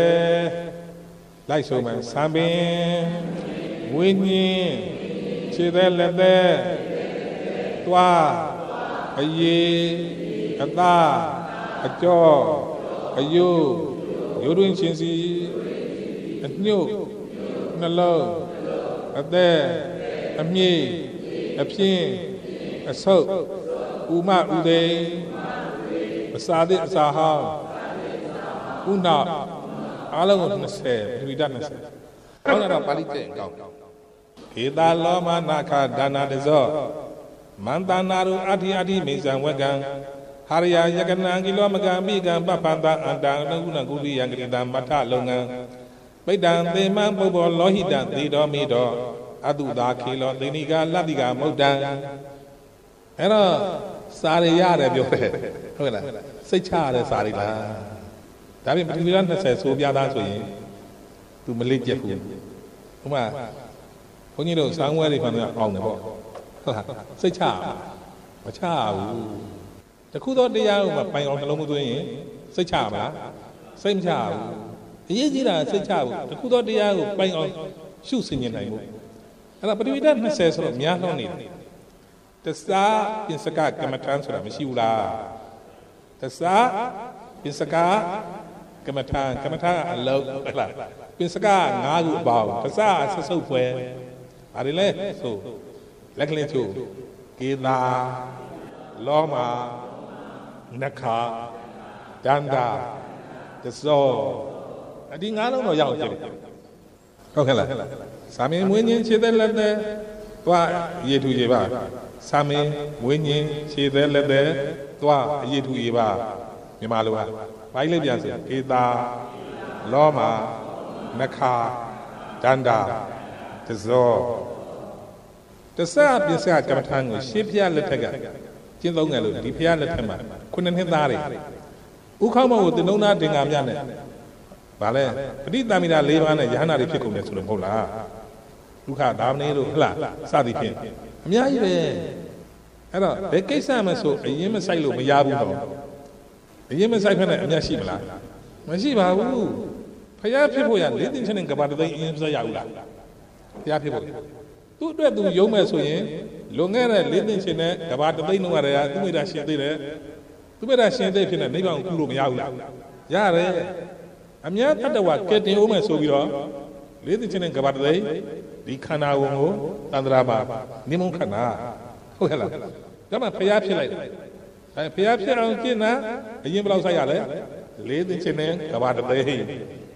20လိုက်ဆိုမယ်သံပင်ဝိညာဉ်ခြေသက်လက်သက်သွားအရေအသားအကြောအယုရိုးတွင်ချင်းစီအညွတ်နှလုံးအသက်အမြင့်အပြင်းအဆုပ်ဥမဥသိအစာသည့်အစာဟောင်းဥနာအားလုံးကို20ပရိဒတ်20ကောင်းတော့ပါဠိကျင့်ကောင်းဧတာလောမနာခဒါနာတဇောမန္တနာရုအဋ္ဌိအဋ္ဌိမိဇံဝကံဟာရယယကနံကိလောမကံမိကံပပန္တအန္တံနကုဏကုလိယံကရိတံမထလုံငံပိဋ္ဌံသေမံပုဗ္ဗောလောဟိတံသေတော်မိတော်အတုသာခေလောသေနိကာလတ္တိကာမုဒ္ဒံအဲ့တော့စာရရတယ်ပြောတယ်ဟုတ်လားစိတ်ချရတဲ့စာရလားဒါပြင်ပထဝီဓာတ်20ဆိုပြသားဆိုရင် သူမလေးကျက်ဘူးဥမာဘုန်းကြီးတို့စောင်းဝဲတွေမှလည်းအောင်တယ်ပေါ့ဟုတ်လားစိတ်ချမချဘူးတခုတော့တရားဥမာပိုင်အောင်နှလုံးမသွင်းရင်စိတ်ချမလားစိတ်မချဘူးအရေးကြီးတာစိတ်ချဘူးတခုတော့တရားကိုပိုင်အောင်ရှုဆင်ញင်နိုင်ဖို့အဲ့ဒါပရိဝိဒတ်20ဆိုတော့များလုံးနေတယ်တစားပြင်စကကမ္မထမ်းဆိုတာမရှိဘူးလားတစားပြင်စကကမ္မထမ်းအလုံးဟုတ်လားပြင်စက9ခုအပေါင်းတစားဆက်စုပ်ပွဲဘာတွေလဲဆိုလက်ကလေးချိုကေသာလောမာနခာဒန္တာတစောအဒီ9လုံးတော့ရောက်ကြတယ်ဟုတ်ကဲ့လားစာမင်းမွေးခြင်းခြေသက်လက်သက်သွားရေထူရေပါစာမင်းမွေးခြင်းခြေသက်လက်သက်သွားရေထူရေပါမြန်မာလိုဟာဘိုင်းလေးပြန်စီကေသာလောမာနခာဒန္တာတဇောတဆာပစ္စကကမ္မထံကိုရှေးဖျားလက်ထက်ကကျင်းသုံးငယ်လို့ဒီဖျားလက်ထက်မှာ9နှစ်သားတွေဥခေါမောကိုတင်ုံသားတင်္ဂါမြနဲ့ဗာလဲပဋိသမိတာ၄ပါးနဲ့ယဟနာတွေဖြစ်ကုန်တယ်ဆိုလို့မဟုတ်လားဒုက္ခဒါမနေလို့ဟလားစသည်ဖြင့်အများကြီးပဲအဲ့တော့ဘယ်ကိစ္စမှဆိုအရင်မဆိုင်လို့မရဘူးတော့အရင်မဆိုင်ဖက်နဲ့အများရှိမလားမရှိပါဘူးဖျားဖြစ်ဖို့ရ၄သိန်းချင်းနဲ့ကဘာတသိန်းအရင်စရဘူးလားဖျားဖြစ်ဖို့သူ့အတွက်သူယုံမဲ့ဆိုရင်လွန်ခဲ့တဲ့၄သိန်းချင်းနဲ့ကဘာတသိန်းလုံးရတယ်သူ့မိသားရှင်သေးတယ်သူ့မိသားရှင်သေးဖြစ်နေနိဗ္ဗာန်ကိုကူလို့မရဘူးလားရတယ်အများတတဝကဲတင်အောင်မဲ့ဆိုပြီးတော့၄သိန်းချင်းနဲ့ကဘာတသိန်းဒီခန္ဓာကိုယ်ကိုတန္တရာမှာနိမုံခန္ဓာဟုတ်ကဲ့လားဒါမှဖျားဖြစ်လိုက်တယ်အဲဖျားဖြစ်အောင်ကျင့်တာအရင်ဘယ်လောက်ဆိုင်ရလဲ၄သိန်းချင်းနဲ့ကဘာတသိန်း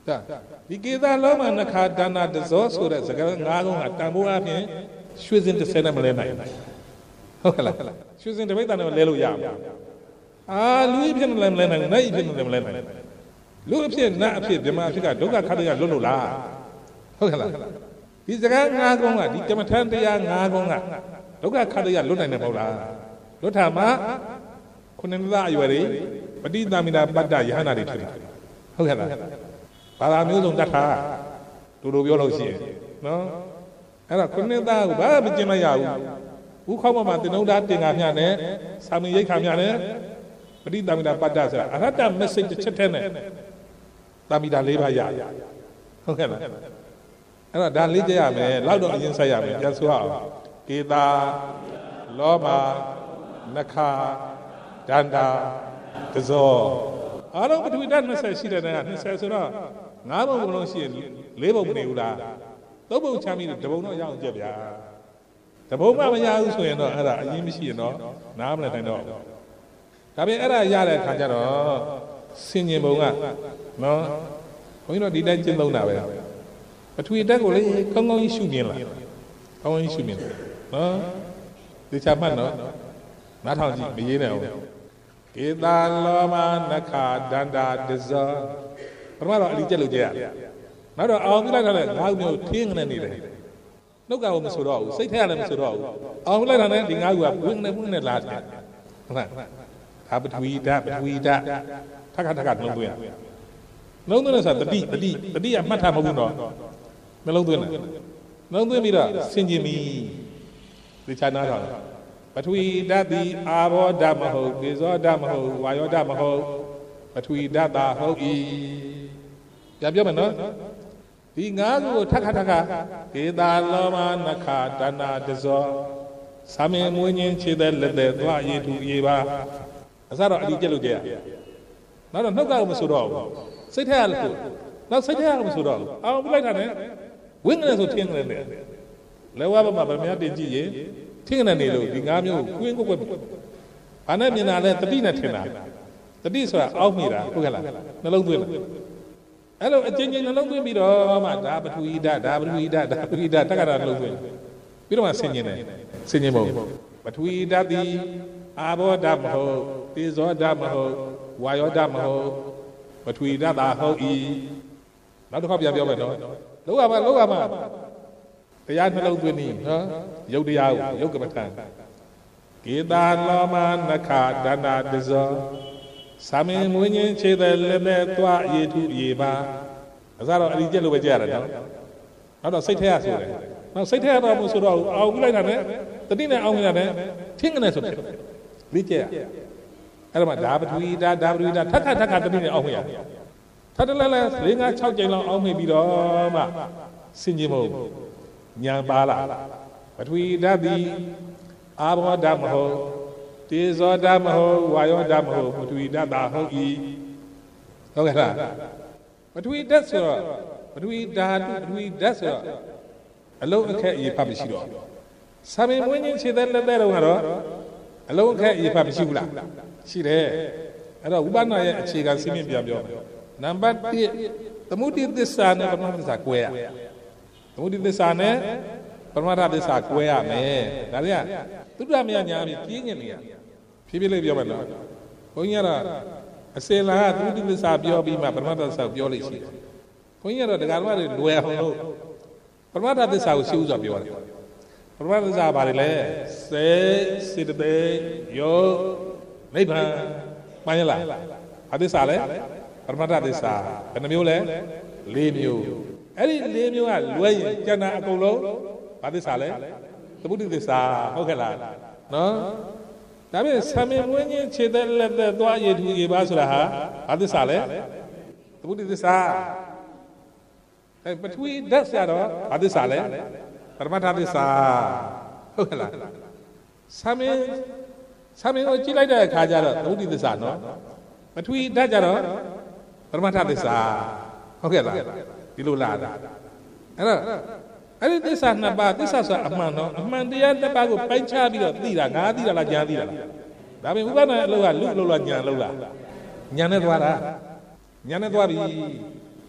ဒီကေသာလောမနခါဒါနာတဇောဆိုတဲ့စကား၅ခုကတန်ဖိုးအပြင်ရွှေစင်30နဲ့မလဲနိုင်ဟုတ်ကဲ့လားရွှေစင်တစ်ပိတ်တန်နဲ့လဲလို့ရမှာလူအဖြစ်နဲ့လည်းမလဲနိုင်ဘူးနိုင်အဖြစ်နဲ့လည်းမလဲနိုင်လူအဖြစ်နတ်အဖြစ်ဗြဟ္မာအဖြစ်ကဒုက္ခခါတွေကလွတ်လို့လားဟုတ်ကဲ့လားဒီစကား၅ခုကဒီကမ္မထန်တရား၅ခုကဒုက္ခခါတွေကလွတ်နိုင်တယ်မဟုတ်လားလွတ်တာမှခုနှစ်လအရွယ်တွေပဋိသမိတာပတ္တယဟနာတွေဖြစ်တယ်ဟုတ်ကဲ့လားဘာသာမျိုးစုံတတ်တာတူတူပြောလို့ရှိရင်နော်အဲ့ဒါခုနှစ်သားကိုဘာမှမကျင်မရဘူးဥခေါင်းမှာတင်ုံဓာတင်္ဂါမြနဲ့စာမရိတ်ခါမြနဲ့ပဋိသမိတာပတ္တဆိုတာအရဟတ message တစ်ချက်တည်းနဲ့သာမိတာ၄ပါးရဟုတ်ကဲ့လားအဲ့တော့ဒါလေးကြရမယ်လောက်တော့အရင်ဆက်ရမယ်ပြန်ဆိုအောင်ကေတာလောဘနခဒန္တာတဇောအားလုံးပထဝီဓာတ်20ရှိတဲ့က20ဆိုတော့9ပုံလုံးရှိရင်4ပုံမနေဘူးလား3ပုံချမ်းပြီးတပုံတော့ရအောင်ကြက်ဗျာတပုံမှမရဘူးဆိုရင်တော့အဲ့ဒါအရင်မရှိရင်တော့နားမလည်နိုင်တော့ဒါပြင်အဲ့ဒါရတဲ့ခါကျတော့ဆင်ញင်ပုံကနော်ဘုန်းကြီးတို့ဒီတိုင်းကျင့်သုံးတာပဲပထဝီဓာတ်ကိုလေကောင်းကောင်းကြီးရှုမြင်လာကောင်းကောင်းကြီးရှုမြင်နော်ဒီချမှတ်နော်နားထောင်ကြည့်မရေးနဲ့အောင်ကေတာလောမနခဒန္တာတဇောပထမတော့အလီကျက်လို့ကြရနောက်တော့အောင်ပြလိုက်တာလည်းငါးခုမျိုးထင်းနေနေတယ်နှုတ်ကမဆိုတော့ဘူးစိတ်ထဲကလည်းမဆိုတော့ဘူးအောင်ပြလိုက်တာလည်းဒီငါးခုကဝင်းနေလာတယ်ဟုတ်လားဒါပထဝီဓာတ်ထခါနှလုံးသွင်းနှလုံးသွင်းလို့ဆိုတာတတိကမှတ်ထားမဟုတ်ဘူးတော့နှလုံးသွင်းတယ်နှလုံးသွင်းပြီးတော့ဆင်ခြင်ပြီဒီချာနာတော့ပထဝီဓာတ်သည်အာဘောဓာတ်မဟုတ်ဒေဇောဓာတ်မဟုတ်ဝါယောဓာတ်မဟုတ်ပထဝီဓာတ်သာဟုတ်၏ပြန်ပြောမယ်နော်ဒီငါးခုကိုထခါကေတာလောမနခဒနာတဇောသာမင်မွေးခြင်းခြေသက်လက်သက်သွားရည်သူရေပါအစတော့အဒီကျက်လို့ကြရနောက်တော့နှုတ်ကမဆိုတော့ဘူးစိတ်ထဲကလည်းဆိုနောက်စိတ်ထဲကမဆိုတော့ဘူးအောင်ပြလိုက်တာနဲ့ဝိညာဉ်ဆိုထင်းနေတယ်လဲဝါဘမှာဗမာတင်ကြည့်ရင်ထင်းနေလို့ဒီငါးမျိုးကိုကွင်းကွက်ဘာနဲ့မြင်တာလဲတတိနဲ့ထင်တာတတိဆိုတာအောက်မိတာဟုတ်ကဲ့လားနှလုံးသွင်းအဲ့လိုအချင်းချင်းနှလုံးသွင်းပြီးတော့မှဒါပထဝီဓာတ်တက္ကရာနှလုံးသွင်းပြီးတော့မှဆင်ញင်တယ်ဆင်ញင်ပုံပထဝီဓာတ်သည်အာဘောဓာတ်မဟုတ်တေဇောဓာတ်မဟုတ်ဝါယောဓာတ်မဟုတ်ပထဝီဓာတ်သာဟုတ်၏နောက်တစ်ခါပြန်ပြောမယ်နော်လောကမှာတရားနှလုံးသွင်းနေနော်ယုတ်တရားကိုယုတ်ကမ္မထံကေတာလောမနခဒန္တာတဇောသာမင်မွေးခြင်းခြေသက်လက်သက်သွားရည်ထုရေပါအစားတော့အဒီကျက်လို့ပဲကြရတယ်နော်နောက်တော့စိတ်ထဲရဆိုတယ်နောက်စိတ်ထဲရတော့မဆိုတော့အောင်ပြလိုက်တာနဲ့တတိနဲ့အောင်ပြလိုက်တာနဲ့ထင်းကနေဆိုဖြစ်လိကျက်အဲ့တော့မှဒါပထဝီဓာတ်ထက်ခါတတိနဲ့အောင်ပြရထပ်တလဲ၄၅6ကြိမ်လောက်အောင်မိပြီးတော့မှဆင်ခြင်ဖို့ညာပါလာပထဝီဓာတ်သည်အာဘောဓာတ်မဟုတ်တေဇောဓာတ်မဟုတ်ဝါယောဓာတ်မဟုတ်ပထဝီဓာတ်သာဟုတ်၏ဟုတ်ကဲ့လားပထဝီဓာတ်ဆိုတော့ပထဝီဓာတ်ဆိုတော့အလုံးအခက်အရေးဖတ်မရှိတော့စာပေမွေးခြင်းခြေသက်လက်သက်တော့ကတော့အလုံးအခက်အရေးဖတ်မရှိဘူးလားရှိတယ်အဲ့တော့ဝိပဿနာရဲ့အခြေခံစည်းမျဉ်းပြန်ပြောနံပါတ်1သမုဒိသစ္စာနဲ့ပရမတ္ထသစ္စာကွဲရသမုဒိသစ္စာနဲ့ပရမတ္ထသစ္စာကွဲရမယ်ဒါတွေကသုတ္တမယညာပြီးပြင်းညင်နေရဖြည်းဖြည်းလေးပြောမယ်နော်ဘုန်းကြီးကတော့အစင်လာကသမုဒိသစ္စာပြောပြီးမှပရမတ္ထသစ္စာပြောလို့ရှိတယ်ဘုန်းကြီးကတော့တရားတော်တွေလွယ်အောင်လို့ပရမတ္ထသစ္စာကိုရှင်းဥစွာပြောတယ်ပရမတ္ထသစ္စာဘာတွေလဲစေတသိက်ယောနိဗ္ဗာန်မှန်ရလားဘာသစ္စာလဲပရမတ္ထသစ္စာဘယ်နှမျိုးလဲ၄မျိုးအဲ့ဒီ၄မျိုးကလွဲရင်ကျန်တာအကုန်လုံးဘာသစ္စာလဲသမုဒိသစ္စာဟုတ်ကဲ့လားနော်ဒါပေမဲ့ဆံမင်မွေးခြင်းခြေသက်လက်သက်သွားရည်သူရေပါဆိုတာဟာဘာသစ္စာလဲသမုဒိသစ္စာအဲ့ပထဝီဓာတ်ဆရာတော့ဘာသစ္စာလဲပရမတ္ထသစ္စာဟုတ်ကဲ့လားဆံမင်ကိုကြည့်လိုက်တဲ့အခါကျတော့သမုဒိသစ္စာနော်ပထဝီဓာတ်ကြတော့ပရမတ္ထသစ္စာဟုတ်ကဲ့လားဒီလိုလာတာအဲ့တော့အဲ့ဒီသစ္စာနှစ်ပါးသစ္စာဆိုတာအမှန်တော့အမှန်တရားတစ်ပါးကိုပိုင်းခြားပြီးတော့သိတာငါသိတာလားညာသိတာလားဒါပေမဲ့ဥပဒနာအလုပ်ကလူအလုပ်လားညာအလုပ်လားညာနဲ့သွားတာညာနဲ့သွားပြီ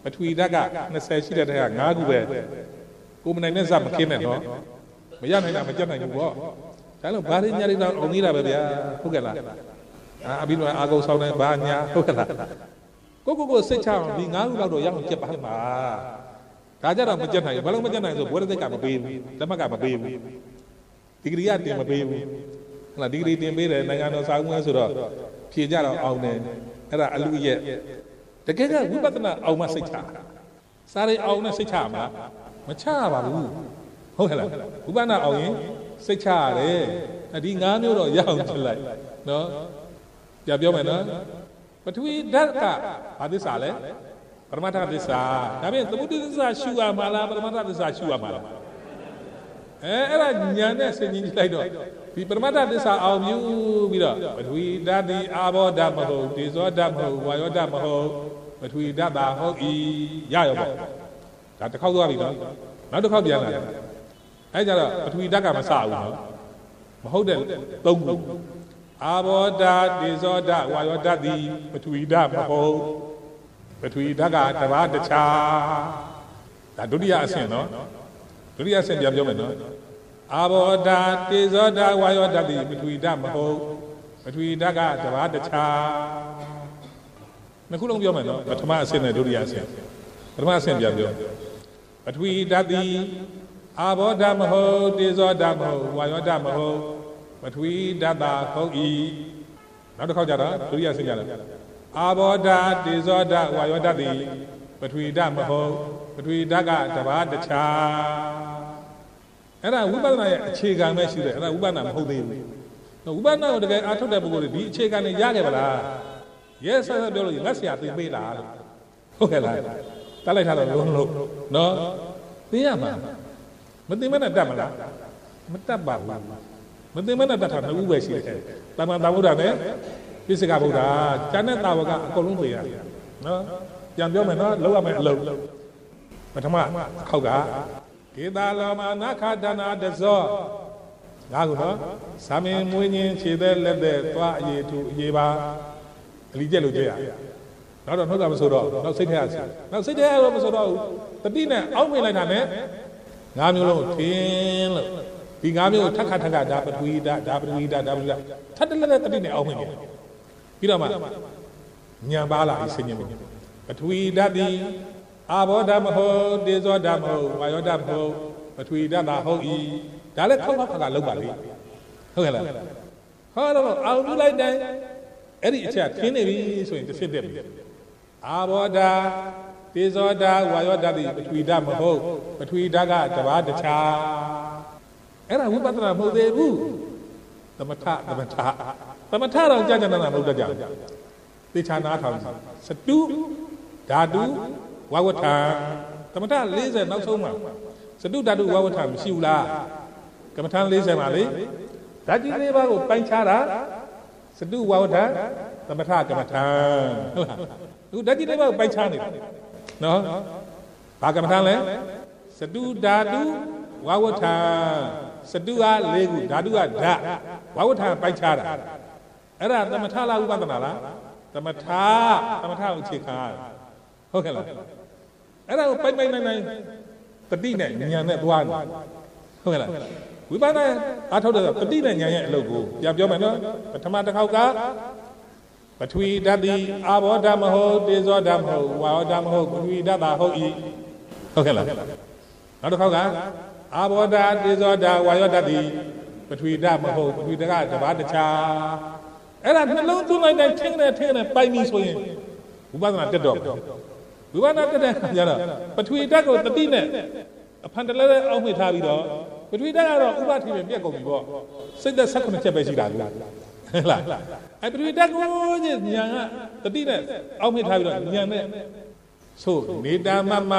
ပထဝီဓာတ်က20ရှိတဲ့ထဲက9ခုပဲကိုမနိုင်နဲ့စမခင်းနဲ့နော်မရနိုင်တာမကြက်နိုင်ဘူးပေါ့ဒါလို့ဘာရင်းညာတွေတော့အောင်နေတာပဲဗျာဟုတ်ကဲ့လားအပြီးတော့အာကုံဆောင်တယ်ဘာညာဟုတ်ကဲ့လားကိုစိတ်ချအောင်ဒီ9ခုလောက်တော့ရအောင်ကြက်ပါမှာဒါကြတော့မကြက်နိုင်ဘူးဘာလို့မကြက်နိုင်ဆိုဘွဲတဲ့ကမပေးဘူးလက်မှတ်ကမပေးဘူးဒီဂရီကတင်မပေးဘူးဟုတ်လားဒီဂရီတင်ပေးတယ်နိုင်ငံတော်စာအုပ်မဲဆိုတော့ဖြေကြတော့အောင်တယ်အဲ့ဒါအလူရဲ့တကယ်ကဝိပဿနာအောင်မှစိတ်ချစားရင်အောင်နဲ့စိတ်ချမှာမချပါဘူးဟုတ်ကဲ့လားဝိပဿနာအောင်ရင်စိတ်ချရတယ်ဒီ9မျိုးတော့ရအောင်ချလိုက်နော်ကြပြောမယ်နော်ပထဝီဓာတ်ကဘာသစ္စာလဲပရမတ္ထသစ္စာဒါပြင်သမုဒိသစ္စာရှုရမှာလားပရမတ္ထသစ္စာရှုရမှာလားအဲ့ဒါညာနဲ့ဆင်ခြင်ကြည့်လိုက်တော့ဒီပရမတ္ထသစ္စာအောင်မြူပြီးတော့ပထဝီဓာတ်ဒီအာဘောဓာတ်မဟုတ်ဒေဇောဓာတ်မဟုတ်ဝါယောဓာတ်မဟုတ်ပထဝီဓာတ်သာဟုတ်ဤရရောပေါ့ဒါတစ်ခေါက်သွားပြီနော်နောက်တစ်ခေါက်ပြန်လာတယ်အဲ့ကြတော့ပထဝီဓာတ်ကမစဘူးနော်မဟုတ်တဲ့သုံးခုအာဘောဓာတ်ဒေဇောဓာတ်ဝါယောဓာတ်ဒီပထဝီဓာတ်မဟုတ်ပထဝီဓာတ်ကတဘာတခြားဒါဒုတိယအဆင့်နော်ဒုတိယအဆင့်ပြန်ပြောမယ်နော်အာဘောဓာတ်ဒေဇောဓာတ်ဝါယောဓာတ်ဒီပထဝီဓာတ်မဟုတ်ပထဝီဓာတ်ကတဘာတခြားနှစ်ခုလုံးပြောမယ်နော်ပထမအဆင့်နဲ့ဒုတိယအဆင့်ပထမအဆင့်ပြန်ပြောပထဝီဓာတ်ဒီအာဘောဓာတ်မဟုတ်ဒေဇောဓာတ်မဟုတ်ဝါယောဓာတ်မဟုတ်ပထဝီဓာတ်သာဟုတ်ဤနောက်တစ်ခေါက်ကြတော့ဒုတိယအဆင့်ကြတော့အာဘောဓာတ်ဒေဇောဓာတ်ဝါယောဓာတ်ဒီပထဝီဓာတ်မဟုတ်ပထဝီဓာတ်ကတဘာတခြားအဲ့ဒါဝိပဿနာရဲ့အခြေခံပဲရှိတယ်အဲ့ဒါဝိပဿနာမဟုတ်သေးဘူးဝိပဿနာကိုတကယ်အားထုတ်တဲ့ပုဂ္ဂိုလ်တွေဒီအခြေခံတွေရခဲ့ပါလားရဲဆက်ဆက်ပြောလို့ငါဆရာသိပေးလားလို့ဟုတ်ကဲ့လားတတ်လိုက်တာတော့လုံးလို့နော်သိရမှာမသိမနဲ့တတ်မလားမတတ်ပါဘူးမသိမနဲ့တတ်တာနှစ်ဦးပဲရှိတယ်တမန်တော်ဗုဒ္ဓနဲ့ပိစိကဗုဒ္ဓကျန်တဲ့တာဝကအကုန်လုံးသိရနော်ပြန်ပြောမယ်နော်လောက်ရမယ်အလုပ်ပထမခောက်ကကေတာလောမနာခဒနာတဇောငါကနော်သာမင်မွေးခြင်းခြေသက်လက်သက်သွားအရေးထုအရေးပါအလီကျက်လို့ကြည့်ရနောက်တော့နှုတ်ကမဆိုတော့နောက်စိတ်ထဲရစီနောက်စိတ်ထဲရတော့မဆိုတော့ဘူးတတိနဲ့အောက်မိလိုက်တာနဲ့၅မျိုးလုံးထင်းလို့ဒီ၅မျိုးထက်ခါဒါပထဝီဓာတ်ဒါပထဝီဓာတ်ဒါပထဝီဓာတ်ထပ်တလက်တတိနဲ့အောက်မိတယ်ပြီးတော့မှညံပါလာပြီးဆင်းရဲပထဝီဓာတ်ဒီအာဘောဓာတ်မဟုတ်ဒေဇောဓာတ်မဟုတ်ဝါယောဓာတ်မဟုတ်ပထဝီဓာတ်သာဟုတ်ဤဒါလည်းခောက်ခါလောက်ပါလေဟုတ်ကဲ့လားဟောတော့အောင်ပြုလိုက်တိုင်းအဲ့ဒီအချက်ခင်းနေပြီဆိုရင်တစ်ဖြစ်တက်ပြီအာဘောဓာတ်ဒေဇောဓာတ်ဝါယောဓာတ်ဒီပထဝီဓာတ်မဟုတ်ပထဝီဓာတ်ကတဘာတခြားအဲ့ဒါဝိပဿနာမဟုတ်သေးဘူးသမထတော့ကြာကြာနာနာမဟုတ်တတ်ကြသေချာနာထောင်စတုဓာတုဝဝဋ္ဌာသမထ40နောက်ဆုံးမှာစတုဓာတုဝဝဋ္ဌာမရှိဘူးလားကမ္မထ40မှာလေဓာတ်ကြီး၄ပါးကိုပိုင်းခြားတာစတုဝဝဋ္ဌာသမထကမ္မထဟုတ်လားသူဓာတ်ကြီး၄ပါးကိုပိုင်းခြားနေတာနော်ဘာကမ္မထလဲစတုဓာတုဝဝဋ္ဌာစတုက၄ခုဓာတုကဓာတ်ဝဝဋ္ဌာပိုင်းခြားတာအဲ့ဒါသမထလားဥပဒနာလားသမထကိုအခြေခံရဟုတ်ကဲ့လားအဲ့ဒါကိုပိုင်နိုင်တတိနဲ့ဉာဏ်နဲ့သွားတယ်ဟုတ်ကဲ့လားဝိပဿနာအားထုတ်တဲ့တတိနဲ့ဉာဏ်ရဲ့အလုပ်ကိုပြန်ပြောမယ်နော်ပထမတစ်ခေါက်ကပထဝီဓာတ်ဒီအာဘောဓာတ်မဟုတ်ဒေဇောဓာတ်မဟုတ်ဝါယောဓာတ်မဟုတ်ပထဝီဓာတ်သာဟုတ်ဤဟုတ်ကဲ့လားနောက်တစ်ခေါက်ကအာဘောဓာတ်ဒေဇောဓာတ်ဝါယောဓာတ်ဒီပထဝီဓာတ်မဟုတ်ပထဝီဓာတ်ကတဘာတခြားအဲ့ဒါနှလုံးသွင်းလိုက်တိုင်းထင်းနဲ့ပိုင်ပြီဆိုရင်ဝိပဿနာတက်တော့ဝိပဿနာတက်တဲ့ခါကျတော့ပထဝီဓာတ်ကိုတတိနဲ့အဖန်တလဲလဲအောက်မိထားပြီးတော့ပထဝီဓာတ်ကတော့ဥပတိပဲပြက်ကုန်ပြီပေါ့စိတ်သက်18ချက်ပဲရှိတာလို့ဟုတ်လားအဲ့ပထဝီဓာတ်ကိုညံကတတိနဲ့အောက်မိထားပြီးတော့ညံနဲ့ဆိုနေတာမမ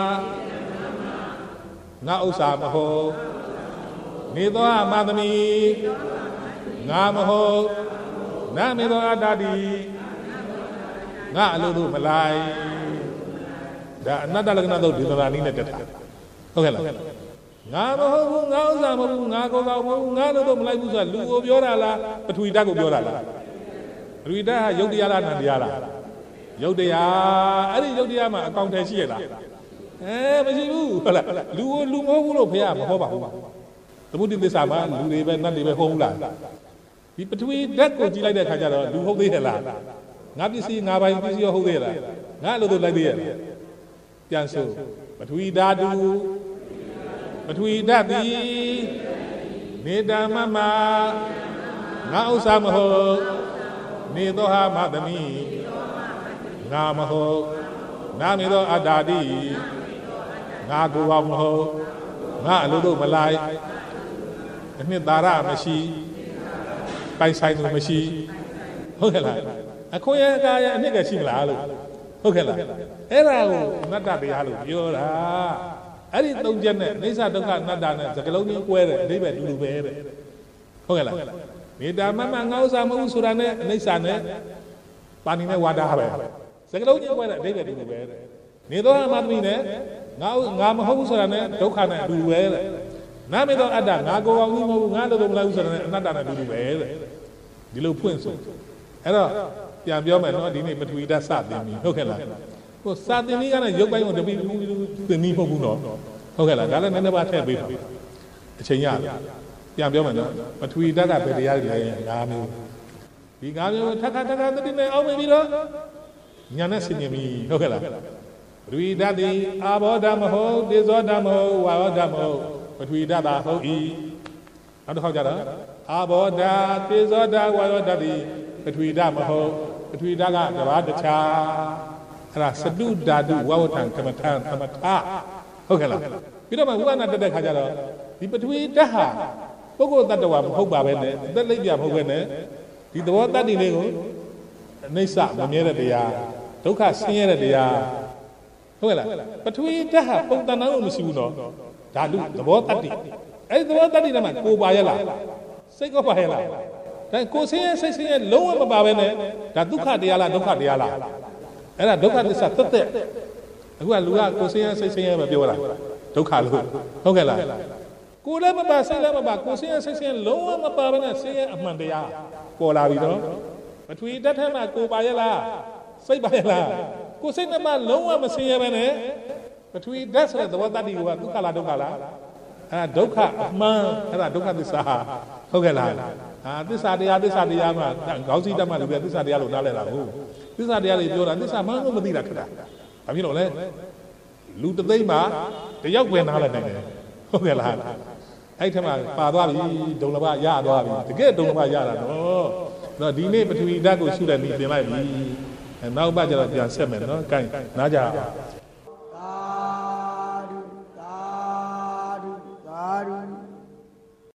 ငါဥစ္စာမဟုတ်နေသောအမသမီငါမဟုတ်နာမေသောအတ္တတိငါအလိုလိုမလိုက်ဒါအနတ္တလက္ခဏာသုတ်ဒေသနာနည်းနဲ့တက်တာဟုတ်ကဲ့လားငါမဟုတ်ဘူးငါဥစ္စာမဟုတ်ဘူးငါကိုယ်ကောင်မဟုတ်ဘူးငါလိုလိုမလိုက်ဘူးဆိုတာလူကိုပြောတာလားပထဝီဓာတ်ကိုပြောတာလားပထဝီဓာတ်ဟာယုတ်တရားလားနံတရားလားရုပ်တရားအဲ့ဒီရုပ်တရားမှာအကောင်ထဲရှိရလားမရှိဘူးဟုတ်လားလူမဟုတ်ဘူးလို့ဘုရားမဟောပါဘူးသမုဒိသစ္စာမှာလူတွေပဲနတ်တွေပဲဟုတ်ဘူးလားဒီပထဝီဓာတ်ကိုကြည့်လိုက်တဲ့အခါကျတော့လူဟုတ်သေးရဲ့လားငါပစ္စည်းငါပိုင်ပစ္စည်းရောဟုတ်သေးရဲ့လားငါလို့တော့လိုက်သေးရဲ့ပြန်ဆိုပထဝီဓာတုပထဝီဓာတ်သည်နေတမမငါဥစ္စာမဟုတ်နေသောဟာမသမီငါမဟုတ်နာမေသောအတ္တာတိငါကိုယ်ပါမဟုတ်ငါအလိုတို့မလိုက်အနှစ်သာရမရှိပိုင်ဆိုင်သူမရှိဟုတ်ကဲ့လားအခွင့်အကာရအနှစ်ကရှိမလားလို့ဟုတ်ကဲ့လားအဲ့ဒါကိုအနတ္တတရားလို့ပြောတာအဲ့ဒီသုံးချက်နဲ့အိဋ္ဌဒုက္ခအနတ္တနဲ့စကလုံးကြီးကွဲတယ်အဓိပ္ပာယ်တူတူပဲတဲ့ဟုတ်ကဲ့လားမေတ္တာမမငါဥစ္စာမဟုတ်ဆိုတာနဲ့အိဋ္ဌနဲ့ပါဏိနဲ့ဝါဒပဲစကလုံးကြီးကွဲတယ်အဓိပ္ပာယ်တူတူပဲတဲ့နေသောအမသမီနဲ့ငါမဟုတ်ဘူးဆိုတာနဲ့ဒုက္ခနဲ့အတူတူပဲတဲ့နာမေသောအတ္တငါကိုယ်အောင်ကြီးမဟုတ်ဘူးငါလို့တော့မလိုက်ဘူးဆိုတာနဲ့အနတ္တနဲ့အတူတူပဲတဲ့ဒီလိုဖွင့်ဆိုအဲ့တော့ပြန်ပြောမယ်နော်ဒီနေ့ပထဝီဓာတ်စသင်ပြီဟုတ်ကဲ့လားဟိုစာသင်နည်းကလည်းရုပ်ပိုင်းကိုတပိသင်နည်းမဟုတ်ဘူးနော်ဟုတ်ကဲ့လားဒါလည်းနည်းနည်းပါထည့်ပေးပါအချိန်ရပြန်ပြောမယ်နော်ပထဝီဓာတ်ကဘယ်တရားတွေလဲ၅မျိုးဒီ၅မျိုးထပ်တတိနဲ့အောင်ပြီတော့ညာနဲ့ဆင်ញင်ပြီဟုတ်ကဲ့လားပထဝီဓာတ်ဒီအာဘောဓာမဟုတ်ဒေဇောဓာမဟုတ်ဝါယောဓာမဟုတ်ပထဝီဓာတ်သာဟုတ်၏နောက်တစ်ခေါက်ကြတော့အာဘောဓာဒေဇောဓာဝါယောဓာဒီပထဝီဓာတ်မဟုတ်ပထဝီဓာတ်ကတဘာတခြားအဲ့ဒါစတုဓာတုဝဝထံကမ္မထံသမထဟုတ်ကဲ့လားပြီးတော့မှဝိပဿနာတက်တဲ့ခါကျတော့ဒီပထဝီဓာတ်ဟာပုဂ္ဂိုလ်တ attva မဟုတ်ပါပဲနဲ့အသက်လိပ်ပြမဟုတ်ပဲနဲ့ဒီသဘောတတ္တိလေးကိုအနိစ္စမမြဲတဲ့တရားဒုက္ခဆင်းရဲတဲ့တရားဟုတ်ကဲ့လားပထဝီဓာတ်ဟာပုံတန်တော်မရှိဘူးနော်ဓာတုသဘောတတ္တိအဲ့ဒီသဘောတတ္တိထဲမှာကိုပါရလားစိတ်ကပါရလားဒါကိုဆင်းရဲစိတ်ဆင်းရဲလုံးဝမပါပဲနဲ့ဒါဒုက္ခတရားလားဒုက္ခတရားလားအဲ့ဒါဒုက္ခသစ္စာတက်တက်အခုကလူကကိုဆင်းရဲစိတ်ဆင်းရဲပဲပြောတာဒုက္ခလို့ဟုတ်ကဲ့လားကိုလည်းမပါစိတ်လည်းမပါကိုဆင်းရဲစိတ်ဆင်းရဲလုံးဝမပါပဲနဲ့ဆင်းရဲအမှန်တရားပေါ်လာပြီနော်ပထဝီဓာတ်ထဲမှာကိုပါရလားစိတ်ပါရလားကိုစိတ်နဲ့မှလုံးဝမဆင်းရဲပဲနဲ့ပထဝီဓာတ်ဆိုတဲ့သဘောတတ္တိကဒုက္ခလားဒုက္ခလားအဲ့ဒါဒုက္ခအမှန်အဲ့ဒါဒုက္ခသစ္စာဟုတ်ကဲ့လားသစ္စာတရားမှာခေါင်းစည်းတတ်မှလူပြသစ္စာတရားလို့နားလည်တာဟုတ်သစ္စာတရားတွေပြောတာသစ္စာမှန်းလို့မသိတာခက်တာဘာဖြစ်လို့လဲလူတသိမ့်မှာတယောက်ပဲနားလည်နိုင်တယ်ဟုတ်ကဲ့လားအဲ့ထက်မှပါသွားပြီဒုံလဘရသွားပြီတကယ်ဒုံလဘရတာနော်တော့ဒီနေ့ပထဝီဓာတ်ကိုရှုတဲ့နေ့ပြင်လိုက်ပြီနောက်ပတ်ကျတော့ပြန်ဆက်မယ်နော် gain နားကြ